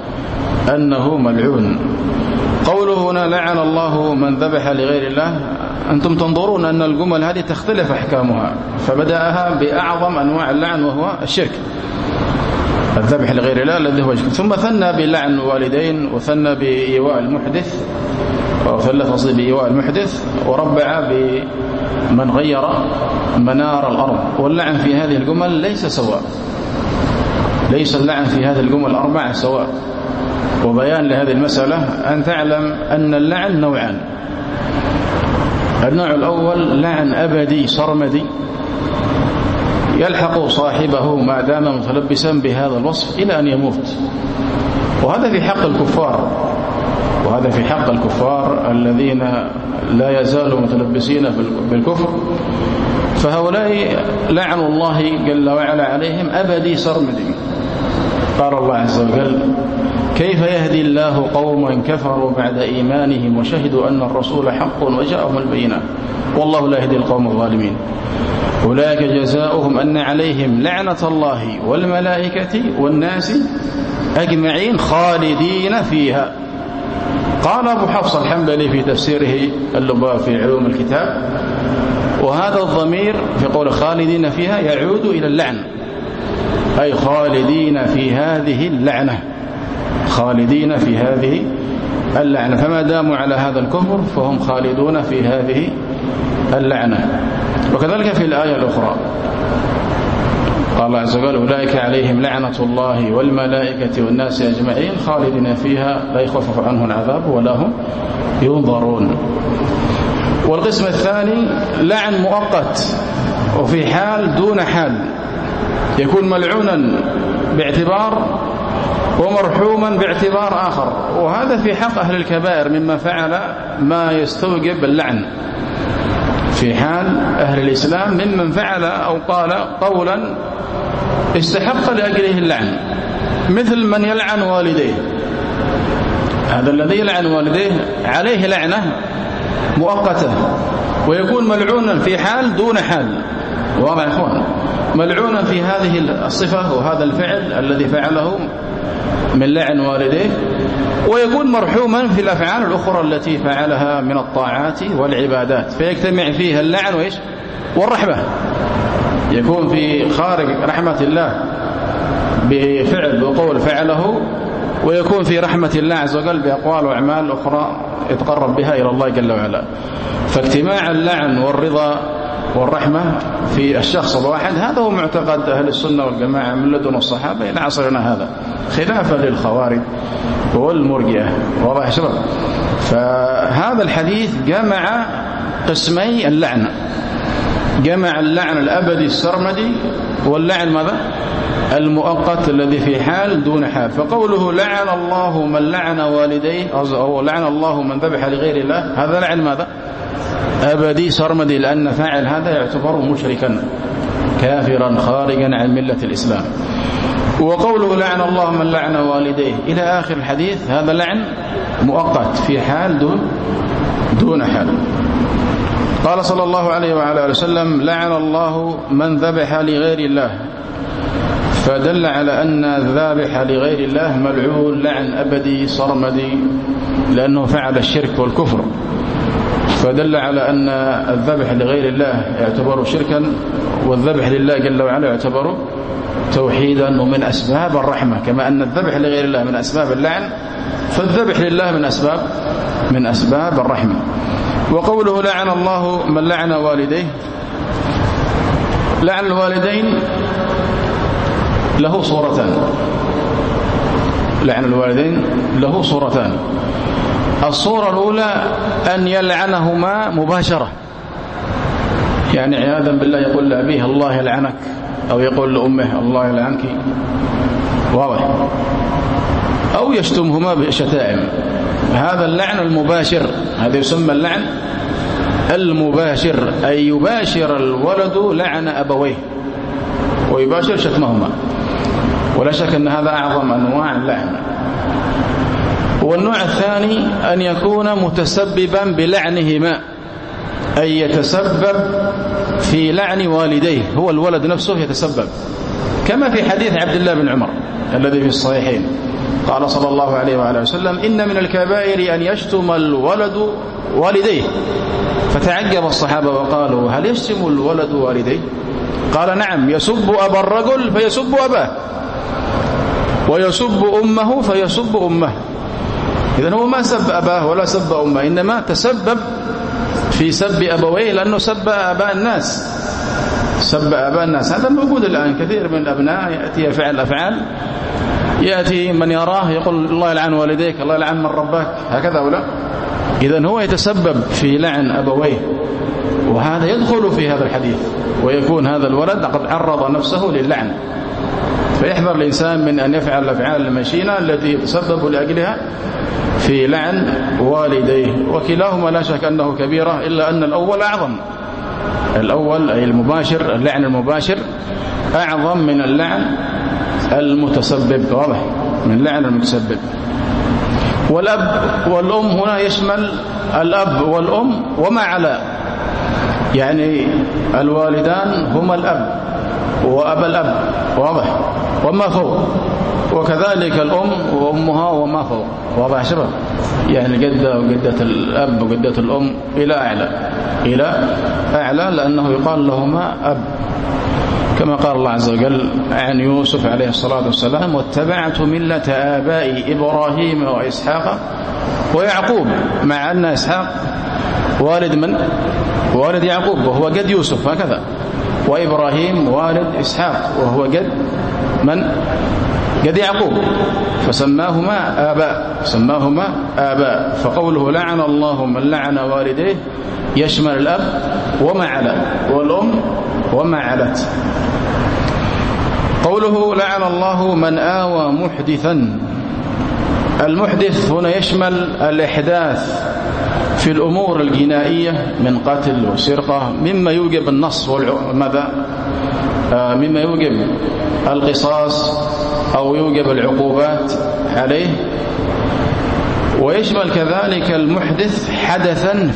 أنه ملعون. قوله هنا لعن الله من ذبح لغير الله، أنتم تنظرون أن الجمل هذه تختلف أحكامها، فبدأها بأعظم أنواع اللعن وهو الشرك، الذبح لغير الله الذي هو الشرك، ثم ثنى بلعن الوالدين، وثنى بإيواء المحدث، وثلث بإيواء المحدث، وربع بمن غير منار الأرض. واللعن في هذه الجمل ليس سواء، ليس اللعن في هذه الجمل 4 سواء. وبيان لهذه المسألة أن تعلم أن اللعن نوعان: النوع الأول لعن أبدي سرمدي يلحق صاحبه ما دام متلبسا بهذا الوصف إلى أن يموت، وهذا في حق الكفار، وهذا في حق الكفار الذين لا يزالوا متلبسين بالكفر، فهؤلاء لعن الله جل وعلا عليهم أبدي سرمدي. قال الله عز وجل: كيف يهدي الله قوما كفروا بعد إيمانهم وشهدوا أن الرسول حق وجاءهم البينات والله لا يهدي القوم الظالمين. أولئك جزاؤهم أن عليهم لعنة الله والملائكة والناس أجمعين خالدين فيها. قال أبو حفص الحنبلي في تفسيره اللباب في علوم الكتاب: وهذا الضمير في قول خالدين فيها يعود إلى اللعن، أي خالدين في هذه اللعنة، خالدين في هذه اللعنة، فما داموا على هذا الكفر فهم خالدون في هذه اللعنة. وكذلك في الآية الأخرى قال الله عز وجل: أولئك عليهم لعنة الله والملائكة والناس أجمعين خالدين فيها لا يخفف عنهم العذاب ولا هم ينظرون. والقسم الثاني لعن مؤقت وفي حال دون حال، يكون ملعونا باعتبار ومرحوما باعتبار آخر، وهذا في حق أهل الكبائر مما فعل ما يستوجب اللعن، في حال أهل الإسلام ممن فعل أو قال قولا استحق لأجله اللعن، مثل من يلعن والديه. هذا الذي يلعن والديه عليه لعنة مؤقتة، ويكون ملعونا في حال دون حال. واضح يا إخوان؟ ملعونا في هذه الصفة وهذا الفعل الذي فعله من لعن والديه، ويكون مرحوما في الأفعال الأخرى التي فعلها من الطاعات والعبادات، فيجتمع فيها اللعن والرحمة، يكون في خارج رحمة الله بفعل وقول فعله، ويكون في رحمة الله عز وجل بأقوال وأعمال أخرى يتقرب بها إلى الله جل وعلا. فاجتماع اللعن والرضا والرحمة في الشخص الواحد. هذا هو معتقد أهل السنة والجماعة من لدن الصحابة إلى عصرنا هذا، خلافا للخوارج والمرجئة. واضح يا شباب؟ فهذا الحديث جمع قسمي اللعنة، جمع اللعن الأبدي السرمدي واللعن ماذا؟ المؤقت الذي في حال دون حال. فقوله لعن الله من لعن والديه أو لعن الله من ذبح لغير الله، هذا لعن ماذا؟ أبدي سرمدي، لأن فاعل هذا يعتبر مشركا كافرا خارجا عن ملة الإسلام. وقوله لعن الله من لعن والديه إلى آخر الحديث، هذا لعن مؤقت في حال دون حال. قال صلى الله عليه وعلى آله وسلم لعن الله من ذبح لغير الله، فدل على أن الذابح لغير الله ملعون لعن أبدي صرمدي، لأنه فعل الشرك والكفر، فدل على أن الذبح لغير الله يعتبر شركا، والذبح لله جل وعلا يعتبر توحيدا ومن أسباب الرحمة. كما أن الذبح لغير الله من أسباب اللعن، فالذبح لله من أسباب الرحمة. وقوله لعن الله من لعن والديه، لعن الوالدين له صورتان، لعن الوالدين له صورتان. الصورة الأولى أن يلعنهما مباشرة، يعني عياذا بالله يقول لأبيه الله يلعنك، أو يقول لأمه الله يلعنك، واضح، أو يشتمهما بشتائم. هذا اللعن المباشر، هذا يسمى اللعن المباشر، أي يباشر الولد لعن أبويه ويباشر شتمهما، ولا شك أن هذا أعظم أنواع اللعن. والنوع الثاني أن يكون متسببا بلعنهما، أي يتسبب في لعن والديه، هو الولد نفسه يتسبب، كما في حديث عبد الله بن عمر الذي في الصحيحين، قال صلى الله عليه وعلى وسلم إن من الكبائر أن يشتم الولد والديه، فتعجب الصحابة وقالوا هل يشتم الولد والديه؟ قال نعم، يسب أبا الرجل فيسب أباه، ويسب أمه فيسب أمه. إذن هو ما سب أباه ولا سب أمه، إنما تسبب في سب أبويه، لأنه سب أباء الناس، سب أباء الناس. هذا موجود الآن، كثير من الأبناء يأتي يفعل أفعال، يأتي من يراه يقول الله يلعن والديك، الله يلعن من رباك، هكذا ولا؟ إذن هو يتسبب في لعن أبويه، وهذا يدخل في هذا الحديث، ويكون هذا الولد قد عرض نفسه للعن. فيحذر الإنسان من أن يفعل الأفعال المشينة التي يتسبب لأجلها في لعن والديه، وكلاهما لا شك أنه كبيرة، إلا أن الأول أعظم. الأول أي المباشر، اللعن المباشر أعظم من اللعن المتسبب، واضح، من لعن المتسبب. والأب والأم هنا يشمل الأب والأم وما على، يعني الوالدان هما الأب وأبا الأب، واضح، وما فوق، وكذلك الأم وأمها وما فوق، واضح شباب، يعني جدة وجدة الأب وجدة الأم إلى أعلى، لأنه يقال لهما أب، كما قال الله عز وجل عن يوسف عليه الصلاة والسلام واتبعت ملة آبائي إبراهيم وإسحاق ويعقوب، مع أن إسحاق والد من؟ والد يعقوب وهو جد يوسف، هكذا، وإبراهيم والد إسحاق وهو جد من؟ جد يعقوب، فسماهما آباء. فقوله لعن الله من لعن والديه يشمل الأب وما على، والأم وما علت. قوله لعن الله من آوى محدثا، المحدث هنا يشمل الإحداث في الأمور الجنائية من قتل وسرقة، مما يوجب النص مما يوجب القصاص أو يوجب العقوبات عليه. ويشمل كذلك المحدث حدثا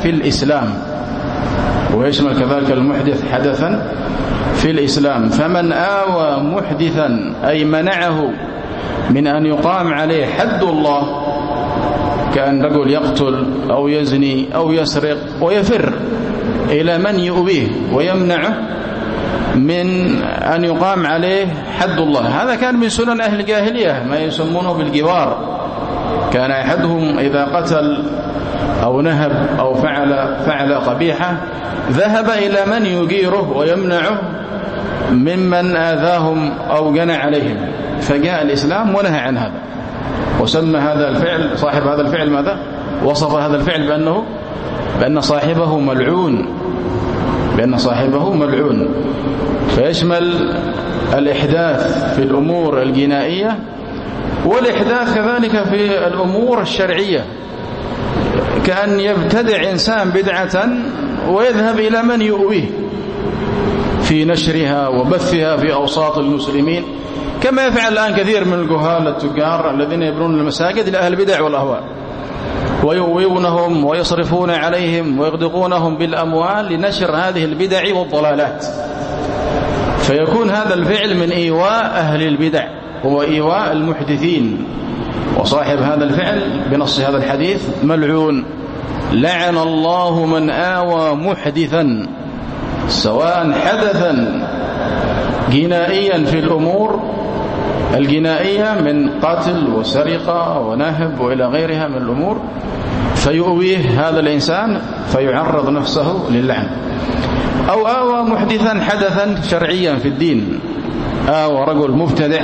في الإسلام، فمن آوى محدثا أي منعه من أن يقام عليه حد الله، كأن رجل يقتل أو يزني أو يسرق ويفر إلى من يؤويه ويمنعه من أن يقام عليه حد الله. هذا كان من سنن أهل الجاهلية، ما يسمونه بالجوار، كان أحدهم إذا قتل أو نهب أو فعل قبيحة ذهب إلى من يجيره ويمنعه ممن آذاهم أو جنى عليهم، فجاء الإسلام ونهى عن هذا، وسمى هذا الفعل صاحب هذا الفعل ماذا؟ وصف هذا الفعل بأن صاحبه ملعون، بأن صاحبه ملعون. فيشمل الإحداث في الأمور الجنائية والإحداث كذلك في الأمور الشرعية، كأن يبتدع إنسان بدعة ويذهب إلى من يؤويه في نشرها وبثها في أوساط المسلمين، كما يفعل الآن كثير من الجهال التجار الذين يبنون المساجد لأهل البدع والأهواء ويؤوونهم ويصرفون عليهم ويغدقونهم بالأموال لنشر هذه البدع والضلالات، فيكون هذا الفعل من إيواء أهل البدع هو إيواء المحدثين. وصاحب هذا الفعل بنص هذا الحديث ملعون، لعن الله من آوى محدثا سواء حدثا جنائيا في الأمور الجنائية من قتل وسرقة ونهب وإلى غيرها من الأمور، فيؤويه هذا الإنسان فيعرض نفسه للعن، أو آوى محدثا حدثا شرعيا في الدين، آوى رجل مبتدع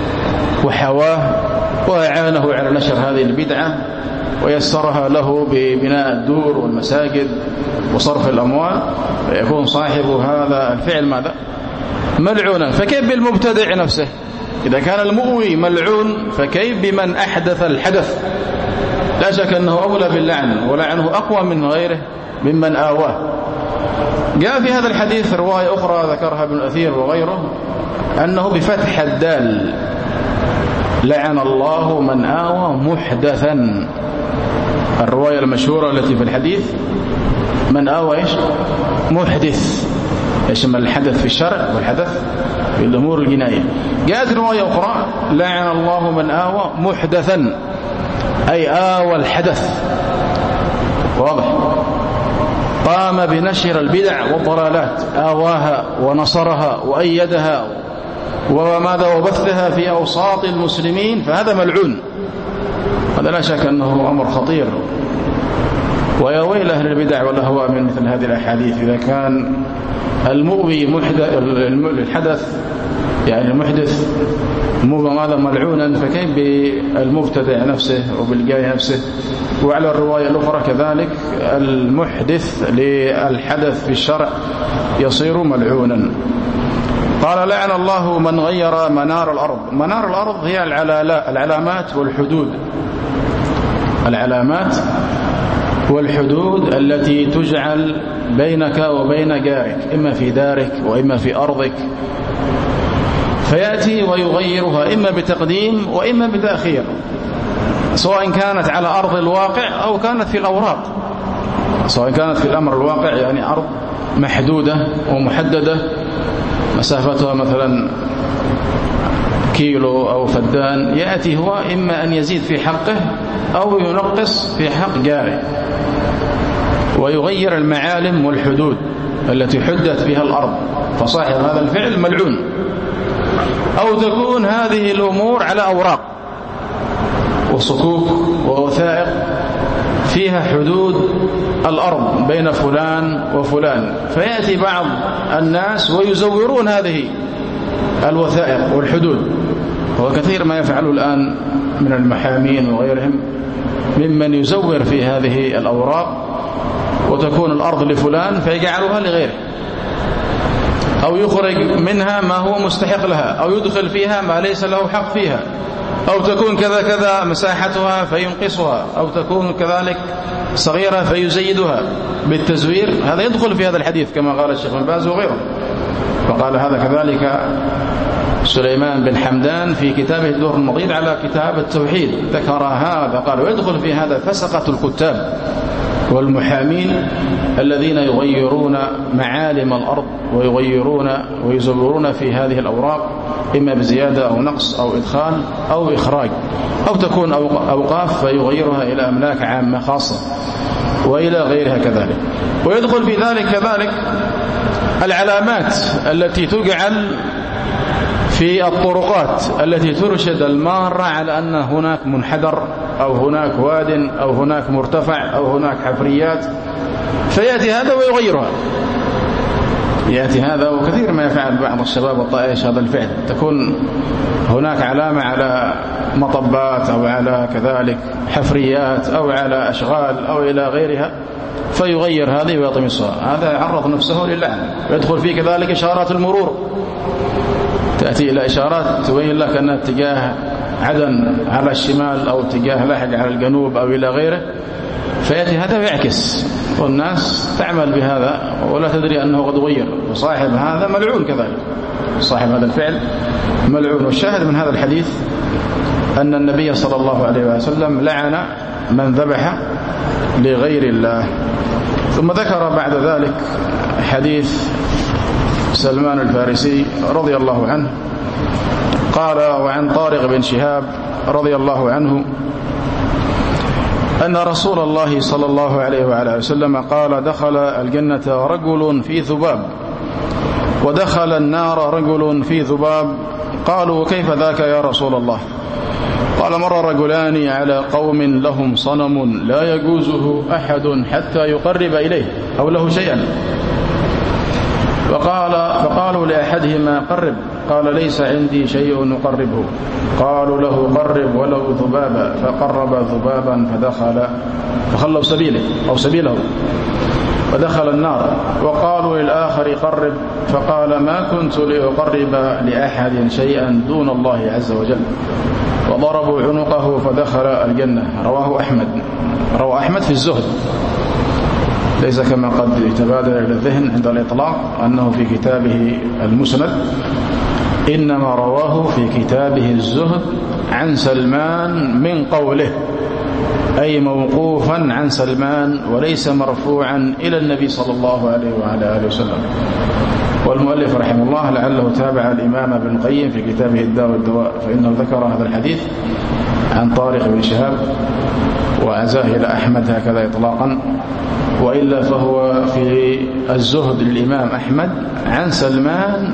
وحواه وأعانه على نشر هذه البدعة ويسرها له ببناء الدور والمساجد وصرف الأموال، فيكون صاحب هذا الفعل ماذا؟ ملعونا. فكيف بالمبتدع نفسه؟ إذا كان المؤوي ملعون فكيف بمن أحدث الحدث؟ لا شك أنه أولى باللعن، ولعنه أقوى من غيره ممن آواه. جاء في هذا الحديث رواية أخرى ذكرها ابن أثير وغيره أنه بفتح الدال، لعن الله من آوى محدثا. الرواية المشهورة التي في الحديث من آوى إيش؟ محدث، يشمل الحدث في الشرع والحدث في الأمور الجنائية. جاءت رواية أخرى لعن الله من آوى محدثا، أي آوى الحدث، واضح، قام بنشر البدع والضلالات، آواها ونصرها وأيدها وماذا وبثها في أوساط المسلمين، فهذا ملعون. هذا لا شك أنه أمر خطير، ويا ويل أهل البدع والأهواء من مثل هذه الأحاديث. إذا كان المؤوي الحدث يعني المحدث ماذا ملعونا، فكيف بالمبتدع نفسه وبالجاي نفسه؟ وعلى الرواية الأخرى كذلك المحدث للحدث في الشرع يصير ملعونا. قال لعن الله من غير منار الأرض. منار الأرض هي العلامات والحدود، العلامات والحدود التي تجعل بينك وبين جارك، إما في دارك وإما في أرضك، فيأتي ويغيرها إما بتقديم وإما بتأخير، سواء كانت على أرض الواقع أو كانت في الأوراق، سواء كانت في الأمر الواقع يعني أرض محدودة ومحددة مسافتها مثلا كيلو أو فدان، يأتي هو إما أن يزيد في حقه أو ينقص في حق جاره، ويغير المعالم والحدود التي حدت بها الأرض، فصاحب هذا الفعل ملعون. أو تكون هذه الأمور على أوراق وصكوك ووثائق فيها حدود الأرض بين فلان وفلان، فيأتي بعض الناس ويزورون هذه الوثائق والحدود، وهو كثير ما يفعله الآن من المحامين وغيرهم ممن يزور في هذه الأوراق، وتكون الأرض لفلان فيجعلها لغيره، أو يخرج منها ما هو مستحق لها، أو يدخل فيها ما ليس له حق فيها، أو تكون كذا كذا مساحتها فينقصها، أو تكون كذلك صغيرة فيزيدها بالتزوير. هذا يدخل في هذا الحديث كما قال الشيخ بن باز وغيره، وقال هذا كذلك سليمان بن حمدان في كتابه الدور النضيد على كتاب التوحيد، ذكر هذا قال ويدخل في هذا فسقة الكتاب والمحامين الذين يغيرون معالم الأرض ويغيرون ويزورون في هذه الأوراق، إما بزيادة أو نقص أو إدخال أو إخراج، أو تكون أوقاف فيغيرها إلى أملاك عامة خاصة وإلى غيرها كذلك. ويدخل في ذلك كذلك العلامات التي تجعل في الطرقات التي ترشد المارة على أن هناك منحدر أو هناك واد أو هناك مرتفع أو هناك حفريات، فيأتي هذا ويغيرها. يأتي هذا، وكثير ما يفعل بعض الشباب الطائش هذا الفعل، تكون هناك علامة على مطبات أو على كذلك حفريات أو على أشغال أو إلى غيرها، فيغير هذه ويطمسها. هذا يعرض نفسه للعن. ويدخل فيه كذلك إشارات المرور، تأتي إلى إشارات تبين لك أن اتجاه عدن على الشمال أو اتجاه لاحق على الجنوب أو إلى غيره، فيأتي هذا ويعكس، والناس تعمل بهذا ولا تدري أنه قد غير، وصاحب هذا ملعون كذلك، صاحب هذا الفعل ملعون. والشاهد من هذا الحديث أن النبي صلى الله عليه وسلم لعن من ذبح لغير الله. ثم ذكر بعد ذلك حديث سلمان الفارسي رضي الله عنه قال: وعن طارق بن شهاب رضي الله عنه أن رسول الله صلى الله عليه وعلى وسلم قال: دخل الجنة رجل في ذباب، ودخل النار رجل في ذباب. قالوا: كيف ذاك يا رسول الله؟ قال: مر رجلان على قوم لهم صنم لا يجوزه أحد حتى يقرب إليه أو له شيئا، فقالوا لأحدهما: قرب. قال: ليس عندي شيء نقربه. قالوا له: قرب ولو ذبابا. فقرب ذبابا فخلوا سبيله أو سبيله فدخل النار. وقالوا للآخر: قرب. فقال: ما كنت لأقرب لأحد شيئا دون الله عز وجل. وضربوا عنقه فدخل الجنة. رواه أحمد في الزهد، ليس كما قد يتبادر إلى الذهن عند الإطلاق أنه في كتابه المسند، إنما رواه في كتابه الزهد عن سلمان من قوله، أي موقوفا عن سلمان وليس مرفوعا إلى النبي صلى الله عليه وعلى آله وسلم. والمؤلف رحمه الله لعله تابع الإمام ابن القيم في كتابه الداء والدواء، فإنه ذكر هذا الحديث عن طارق بن شهاب وعزاه إلى أحمد هكذا إطلاقا، وإلا فهو في الزهد للإمام أحمد عن سلمان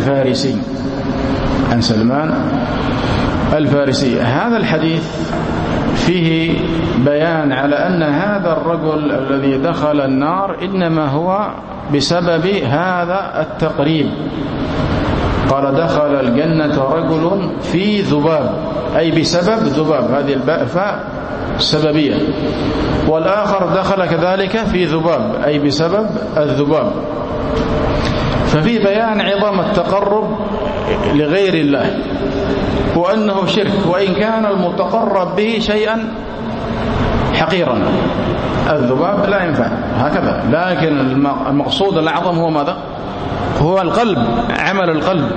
الفارسي. هذا الحديث فيه بيان على أن هذا الرجل الذي دخل النار إنما هو بسبب هذا التقريب. قال: دخل الجنة رجل في ذباب، أي بسبب ذباب، هذه الباء فاء سببية. والآخر دخل كذلك في ذباب، أي بسبب الذباب. ففي بيان عظم التقرب لغير الله وأنه شرك، وإن كان المتقرب به شيئا حقيرا. الذباب لا ينفع هكذا، لكن المقصود الأعظم هو ماذا؟ هو القلب، عمل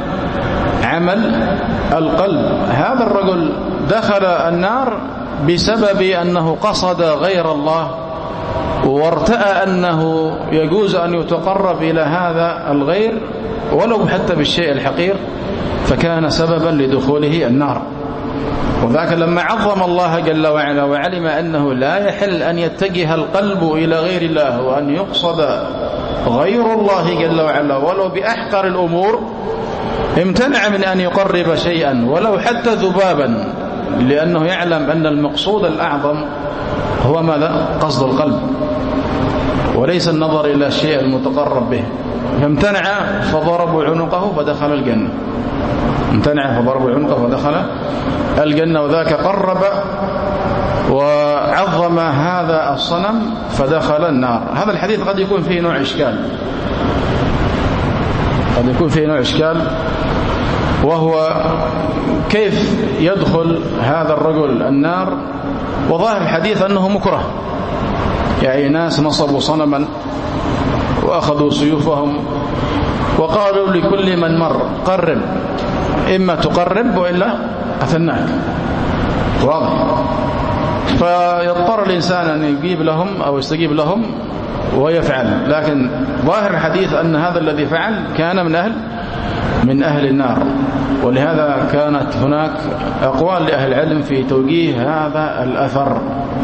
القلب. هذا الرجل دخل النار بسبب أنه قصد غير الله، وارتأى أنه يجوز أن يتقرب إلى هذا الغير ولو حتى بالشيء الحقير، فكان سببا لدخوله النار. وذاك لما عظم الله جل وعلا وعلم أنه لا يحل أن يتجه القلب إلى غير الله وأن يقصد غير الله جل وعلا ولو بأحقر الأمور، امتنع من أن يقرب شيئا ولو حتى ذبابا، لأنه يعلم أن المقصود الأعظم هو ماذا؟ قصد القلب، وليس النظر إلى الشيء المتقرب به. فامتنع فضربوا عنقه فدخل الجنة. وذاك قرب وعظم هذا الصنم فدخل النار. هذا الحديث قد يكون فيه نوع إشكال، وهو كيف يدخل هذا الرجل النار؟ وظاهر الحديث أنه مكره، يعني ناس نصبوا صنما وأخذوا سيوفهم وقالوا لكل من مر: قرب، إما تقرب وإلا قتلناك. واضح. فيضطر الإنسان أن يجيب لهم أو يستجيب لهم ويفعل، لكن ظاهر الحديث أن هذا الذي فعل كان من أهل النار. ولهذا كانت هناك أقوال لأهل العلم في توجيه هذا الأثر،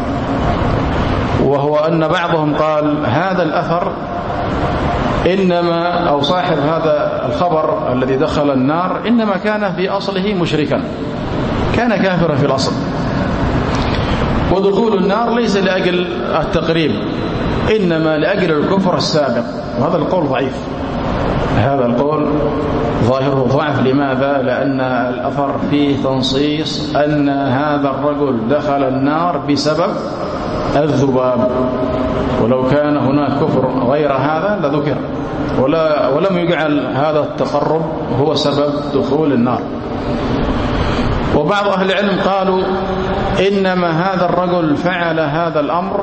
وهو أن بعضهم قال هذا الأثر إنما، أو صاحب هذا الخبر الذي دخل النار، إنما كان في أصله مشركا، كان كافرا في الأصل، ودخول النار ليس لأجل التقريب، إنما لأجل الكفر السابق، وهذا القول ضعيف. هذا القول ظاهره ضعف. لماذا؟ لأن الأثر فيه تنصيص أن هذا الرجل دخل النار بسبب الذباب، ولو كان هناك كفر غير هذا لذكر، ولم يجعل هذا التقرب هو سبب دخول النار. وبعض أهل العلم قالوا إنما هذا الرجل فعل هذا الأمر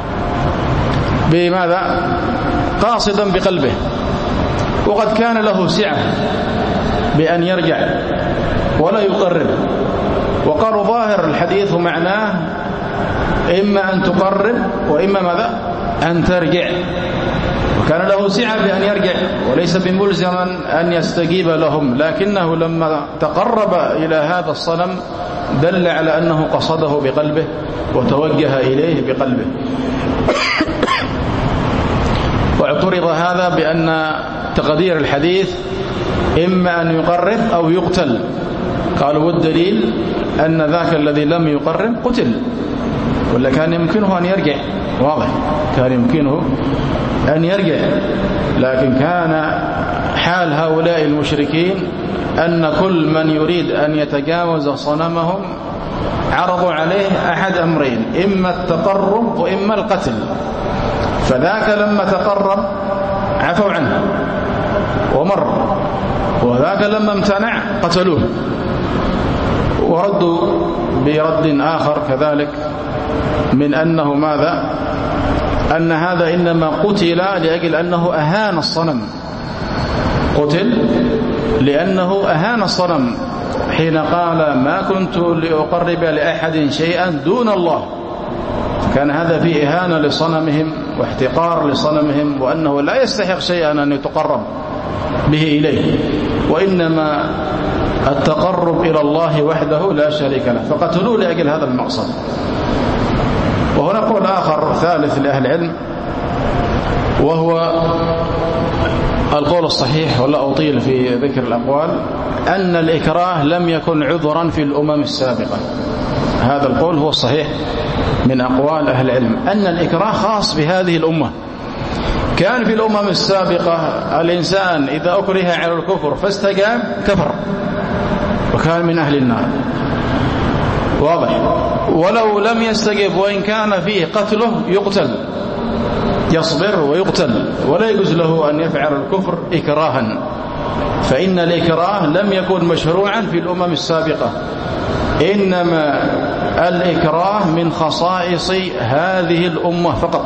بماذا؟ قاصدا بقلبه، وقد كان له سعة بأن يرجع ولا يقرب. وقالوا ظاهر الحديث ومعناه إما أن تقرب وإما ماذا؟ أن ترجع، وكان له سعة بأن يرجع وليس بملزما أن يستجيب لهم، لكنه لما تقرب إلى هذا الصنم دل على أنه قصده بقلبه وتوجه إليه بقلبه. واعترض هذا بأن تقدير الحديث إما أن يقرب أو يقتل. قالوا والدليل أن ذاك الذي لم يقرب قتل، ولا كان يمكنه أن يرجع، واضح كان يمكنه أن يرجع، لكن كان حال هؤلاء المشركين أن كل من يريد أن يتجاوز صنمهم عرضوا عليه أحد أمرين، إما التقرب وإما القتل. فذاك لما تقرب عفوا عنه ومر، وذاك لما امتنع قتلوه. وردوا برد آخر كذلك من أنه ماذا؟ أن هذا إنما قتل لأجل أنه أهان الصنم، قتل لأنه أهان الصنم حين قال ما كنت لأقرب لأحد شيئا دون الله. كان هذا فيه إهانة لصنمهم واحتقار لصنمهم، وأنه لا يستحق شيئا أن يتقرب به إليه، وإنما التقرب إلى الله وحده لا شريك له، فقتلوه لأجل هذا المقصد. وهنا قول آخر ثالث لأهل العلم، وهو القول الصحيح ولا أطيل في ذكر الأقوال، أن الإكراه لم يكن عذرا في الأمم السابقة. هذا القول هو الصحيح من أقوال أهل العلم، أن الإكراه خاص بهذه الأمة. كان في الأمم السابقة الإنسان إذا أكره على الكفر فاستجاب كفر وكان من أهل النار، واضح. ولو لم يستجب وإن كان فيه قتله يقتل، يصبر ويقتل، ولا يجوز له أن يفعل الكفر إكراها، فإن الإكراه لم يكن مشروعا في الأمم السابقة، إنما الإكراه من خصائص هذه الأمة فقط،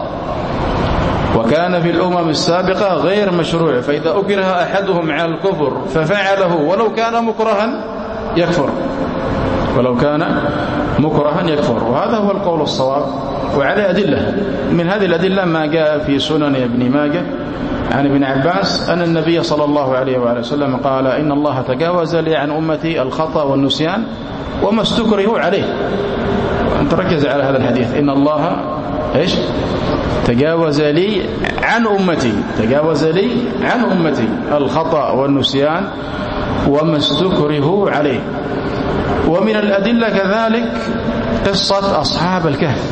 وكان في الأمم السابقة غير مشروع. فإذا أكره أحدهم على الكفر ففعله ولو كان مكرها يكفر، ولو كان مكرها يكفر. وهذا هو القول الصواب، وعلى أدلة. من هذه الأدلة ما جاء في سنن ابن ماجه عن ابن عباس أن النبي صلى الله عليه وآله وسلم قال إن الله تجاوز لي عن أمتي الخطأ والنسيان وما استكرهوا عليه. أنت ركز على هذا الحديث، إن الله إيش؟ تجاوز لي عن أمتي، تجاوز لي عن أمتي الخطأ والنسيان وما استكرهوا عليه. ومن الأدلة كذلك قصة أصحاب الكهف.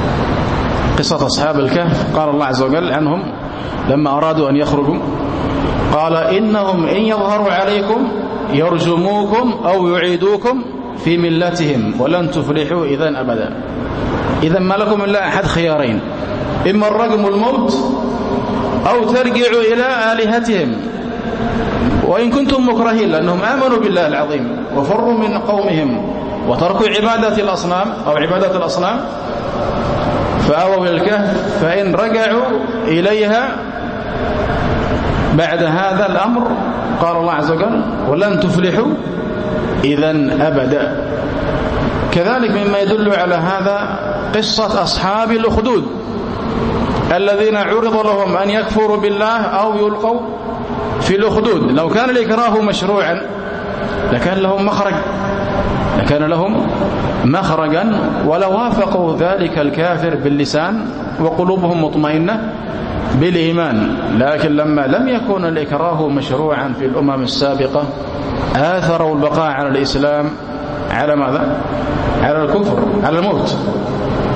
قصة أصحاب الكهف قال الله عز وجل عنهم لما أرادوا أن يخرجوا قال إنهم إن يظهروا عليكم يرجموكم أو يعيدوكم في ملتهم ولن تفلحوا إذن أبدا. إذن ما لكم إلا أحد خيارين، إما الرجم الموت أو ترجعوا إلى آلهتهم وإن كنتم مكرهين، لأنهم آمنوا بالله العظيم وفروا من قومهم وتركوا عبادة الأصنام أو عبادة الأصنام فآووا إلى الكهف، فإن رجعوا إليها بعد هذا الأمر قال الله عز وجل ولن تفلحوا إذن أبدا. كذلك مما يدل على هذا قصة أصحاب الأخدود الذين عرض لهم أن يكفروا بالله أو يلقوا في الأخدود. لو كان الإكراه مشروعا لكان لهم مخرج، لكان لهم مخرجا ولو وافقوا ذلك الكافر باللسان وقلوبهم مطمئنة بالإيمان. لكن لما لم يكن الإكراه مشروعا في الأمم السابقة آثروا البقاء على الإسلام على ماذا؟ على الكفر، على الموت.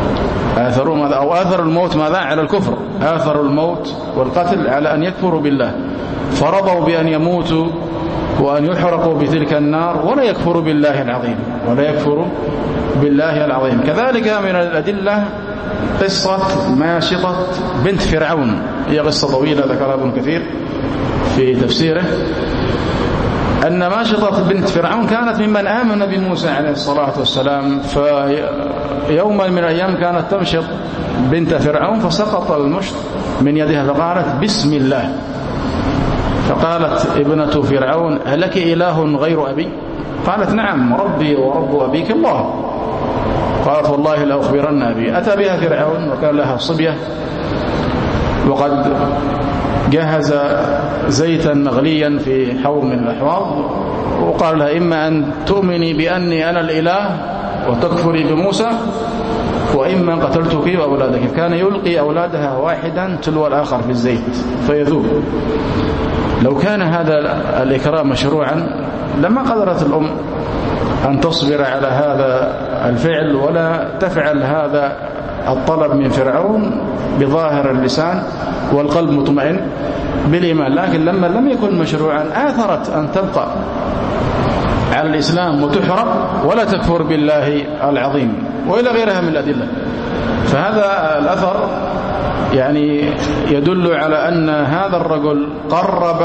آثروا ماذا؟ أو آثروا الموت ماذا؟ على الكفر. آثروا الموت والقتل على أن يكفروا بالله، فرضوا بأن يموتوا وأن يحرقوا بتلك النار ولا يكفروا بالله العظيم، ولا يكفروا بالله العظيم. كذلك من الأدلة قصة ماشطة بنت فرعون، هي قصة طويلة ذكرها ابن كثير في تفسيره، أن ماشطة بنت فرعون كانت ممن آمن بموسى عليه الصلاة والسلام، فيوما من الأيام كانت تمشط بنت فرعون فسقط المشط من يدها فقالت بسم الله، فقالت ابنة فرعون ألك إله غير أبي؟ قالت نعم ربي ورب أبيك الله. قالت والله لأخبرن أبي. أتى بها فرعون وكان لها صبية وقد جهز زيتا مغليا في حوض من الأحواض، وقال لها إما أن تؤمني بأني أنا الإله وتكفري بموسى، وإما قتلتك وأولادك. كان يلقي أولادها واحدا تلو الآخر في الزيت فيذوب. لو كان هذا الإكرام مشروعا لما قدرت الأم أن تصبر على هذا الفعل ولا تفعل هذا الطلب من فرعون بظاهر اللسان والقلب مطمئن بالإيمان. لكن لما لم يكن مشروعا آثرت أن تبقى على الإسلام وتحرق ولا تكفر بالله العظيم، وإلى غيرها من الأدلة. فهذا الأثر يعني يدل على أن هذا الرجل قرب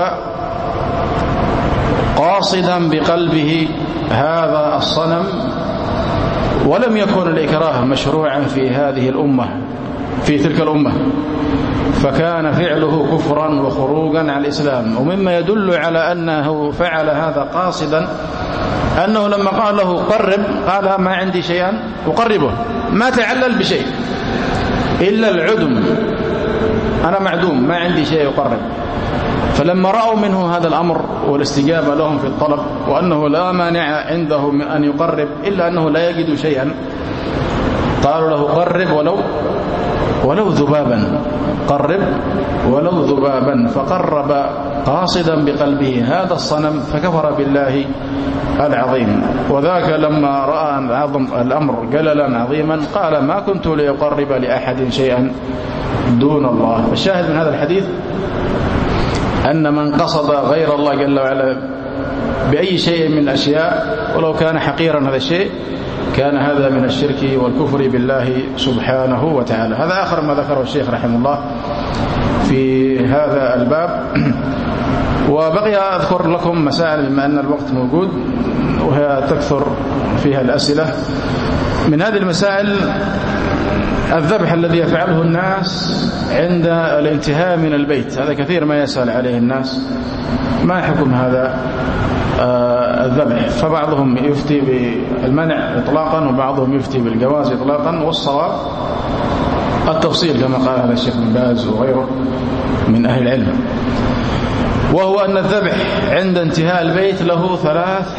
قاصدا بقلبه هذا الصنم، ولم يكن الإكراه مشروعا في هذه الأمة في تلك الأمة، فكان فعله كفرا وخروجا عن الإسلام. ومما يدل على أنه فعل هذا قاصدا أنه لما قال له قرب قال ما عندي شيئا أقربه، ما تعلل بشيء إلا العدم، أنا معدوم ما عندي شيء أقرب. فلما رأوا منه هذا الأمر والاستجابة لهم في الطلب وأنه لا مانع عنده من أن يقرب إلا أنه لا يجد شيئا، قالوا له قرب ولو ذبابا، قرب ولو ذبابا. فقرب قاصدا بقلبه هذا الصنم فكفر بالله العظيم. وذاك لما رأى الأمر جللا عظيما قال ما كنت لأقرب لأحد شيئا دون الله. الشاهد من هذا الحديث أن من قصد غير الله جل وعلا بأي شيء من الأشياء ولو كان حقيرا هذا الشيء كان هذا من الشرك والكفر بالله سبحانه وتعالى. هذا آخر ما ذكره الشيخ رحمه الله في هذا الباب. وبقي أذكر لكم مسائل بما أن الوقت موجود وهي تكثر فيها الأسئلة. من هذه المسائل الذبح الذي يفعله الناس عند الانتهاء من البيت، هذا كثير ما يسأل عليه الناس، ما حكم هذا الذبح؟ فبعضهم يفتي بالمنع إطلاقا وبعضهم يفتي بالجواز إطلاقا، والصواب التفصيل كما قال هذا الشيخ بن باز وغيره من أهل العلم، وهو أن الذبح عند انتهاء البيت له ثلاث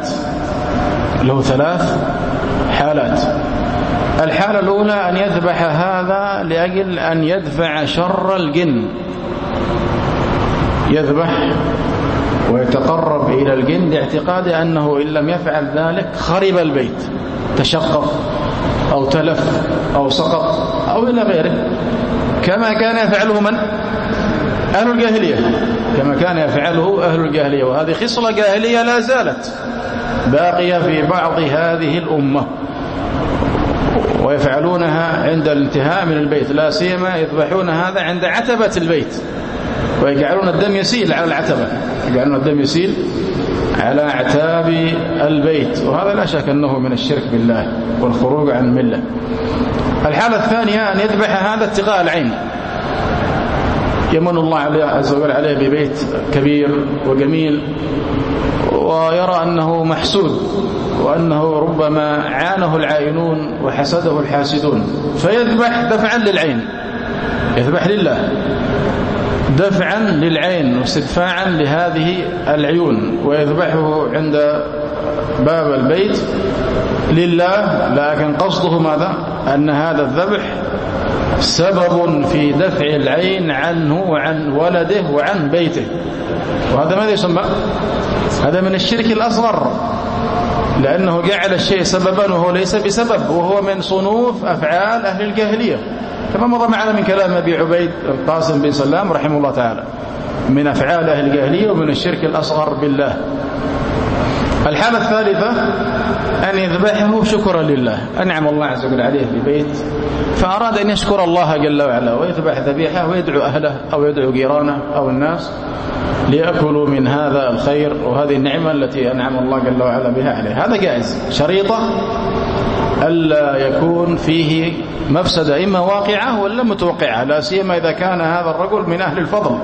حالات. الحالة الأولى أن يذبح هذا لأجل أن يدفع شر الجن، يذبح ويتقرب إلى الجن لاعتقاد أنه إن لم يفعل ذلك خرب البيت، تشقق أو تلف أو سقط أو إلى غيره، كما كان يفعله من؟ أهل الجاهلية، كما كان يفعله أهل الجاهلية. وهذه خصلة جاهلية لا زالت باقية في بعض هذه الأمة، ويفعلونها عند الانتهاء من البيت، لا سيما يذبحون هذا عند عتبة البيت ويجعلون الدم يسيل على العتبة، يجعلون الدم يسيل على أعتاب البيت، وهذا لا شك أنه من الشرك بالله والخروج عن الملة. الحالة الثانية أن يذبح هذا اتقاء العين، يمن الله عز وجل عليه ببيت كبير وجميل ويرى أنه محسود وأنه ربما عانه العائنون وحسده الحاسدون، فيذبح دفعا للعين، يذبح لله دفعا للعين واستدفاعا لهذه العيون، ويذبحه عند باب البيت لله، لكن قصده ماذا؟ أن هذا الذبح سبب في دفع العين عنه وعن ولده وعن بيته. وهذا ماذا يسمى؟ هذا من الشرك الأصغر، لأنه جعل الشيء سببا وهو ليس بسبب، وهو من صنوف أفعال أهل الجاهلية كما مضى معنا من كلام أبي عبيد القاسم بن سلام رحمه الله تعالى، من أفعال أهل الجاهلية ومن الشرك الأصغر بالله. الحالة الثالثة أن يذبحه شكرا لله، أنعم الله عز وجل عليه ببيت فأراد أن يشكر الله جل وعلا ويذبح ذبيحة ويدعو أهله أو يدعو جيرانه أو الناس ليأكلوا من هذا الخير وهذه النعمة التي أنعم الله جل وعلا بها عليه. هذا جائز، شريطة ألا يكون فيه مفسدة إما واقعة ولا متوقعة، لا سيما إذا كان هذا الرجل من أهل الفضل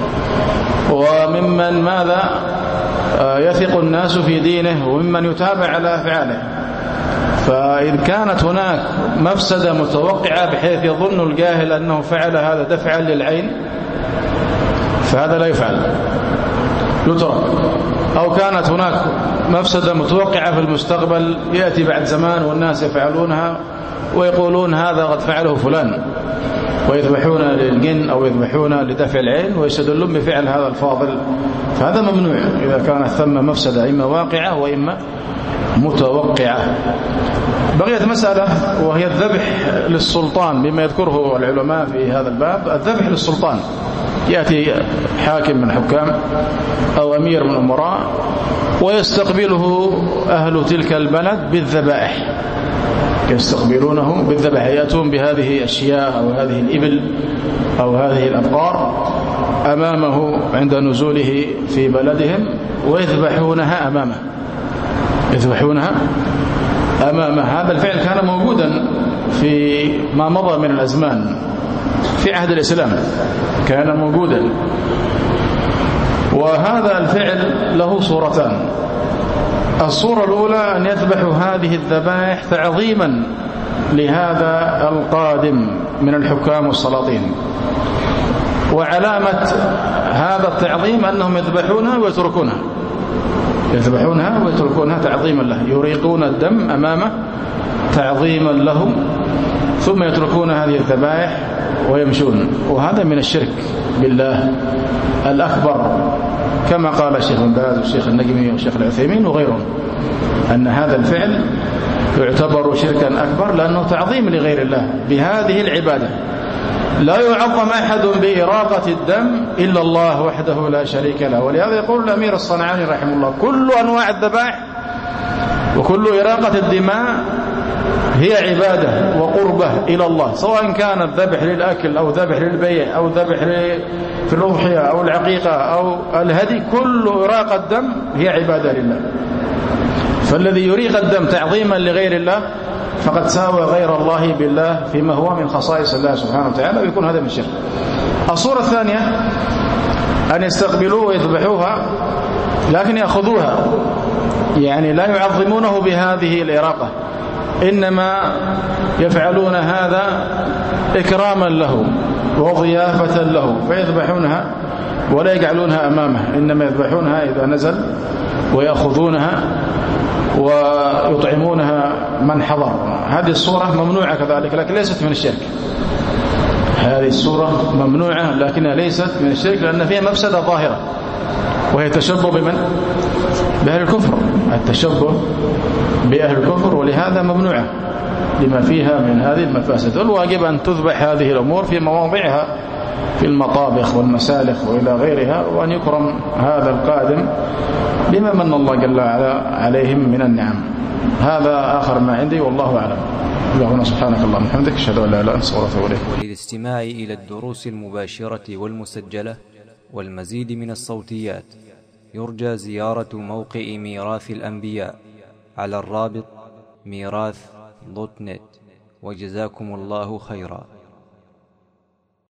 وممن ماذا يثق الناس في دينه وممن يتابع على أفعاله. فإذ كانت هناك مفسدة متوقعة بحيث يظن الجاهل أنه فعل هذا دفعا للعين فهذا لا يفعل، يترك. أو كانت هناك مفسدة متوقعة في المستقبل يأتي بعد زمان والناس يفعلونها ويقولون هذا قد فعله فلان ويذبحون للجن أو يذبحون لدفع العين ويستدلون بفعل هذا الفاضل، فهذا ممنوع إذا كانت ثم مفسدة إما واقعة وإما متوقعة. بقيت مسألة وهي الذبح للسلطان بما يذكره العلماء في هذا الباب. الذبح للسلطان، يأتي حاكم من حكام أو أمير من أمراء ويستقبله أهل تلك البلد بالذبائح، يستقبلونه بالذبائح، يأتون بهذه الشياه أو هذه الإبل أو هذه الأبقار أمامه عند نزوله في بلدهم ويذبحونها أمامه، يذبحونها أمامه. هذا الفعل كان موجودا في ما مضى من الأزمان، في عهد الإسلام كان موجودا. وهذا الفعل له صورتان. الصورة الأولى أن يذبحوا هذه الذبائح تعظيما لهذا القادم من الحكام والسلاطين، وعلامة هذا التعظيم أنهم يذبحونها ويتركونها، يذبحونها ويتركونها تعظيما له، يريقون الدم أمامه تعظيما لهم ثم يتركون هذه الذبائح ويمشون. وهذا من الشرك بالله الأكبر كما قال الشيخ بن باز والشيخ النجمي والشيخ العثيمين وغيرهم، أن هذا الفعل يعتبر شركا أكبر لأنه تعظيم لغير الله بهذه العبادة. لا يعظم أحد بإراقة الدم إلا الله وحده لا شريك له. ولهذا يقول الأمير الصنعاني رحمه الله كل أنواع الذبائح وكل إراقة الدماء هي عبادة وقربة إلى الله، سواء كان الذبح للأكل أو ذبح للبيع أو ذبح في الأضحية أو العقيقة أو الهدي، كل إراقة الدم هي عبادة لله. فالذي يريق الدم تعظيما لغير الله فقد ساوى غير الله بالله فيما هو من خصائص الله سبحانه وتعالى، ويكون هذا من الشرك. الصورة الثانية أن يستقبلوه ويذبحوها لكن يأخذوها، يعني لا يعظمونه بهذه الإراقة، إنما يفعلون هذا إكراما له وضيافة له، فيذبحونها ولا يجعلونها أمامه، إنما يذبحونها إذا نزل ويأخذونها ويطعمونها من حضر. هذه الصورة ممنوعة كذلك لكن ليست من الشرك. هذه الصورة ممنوعة لكنها ليست من الشرك لأن فيها مفسدة ظاهرة وهي التشبه بمن؟ بأهل الكفر، التشبه بأهل الكفر، ولهذا ممنوعة لما فيها من هذه المفاسد. الواجب أن تذبح هذه الأمور في مواضعها في المطابخ والمسالخ وإلى غيرها، وأن يكرم هذا القادم بما من الله جل وعلا عليهم من النعم. هذا آخر ما عندي والله أعلم. اللهم سبحانك اللهم وبحمدك أشهد أن لا إله إلا أنت أستغفرك وأتوب إليك. وللاستماع إلى الدروس المباشرة والمسجلة والمزيد من الصوتيات يرجى زيارة موقع ميراث الأنبياء على الرابط ميراث.net. وجزاكم الله خيرا.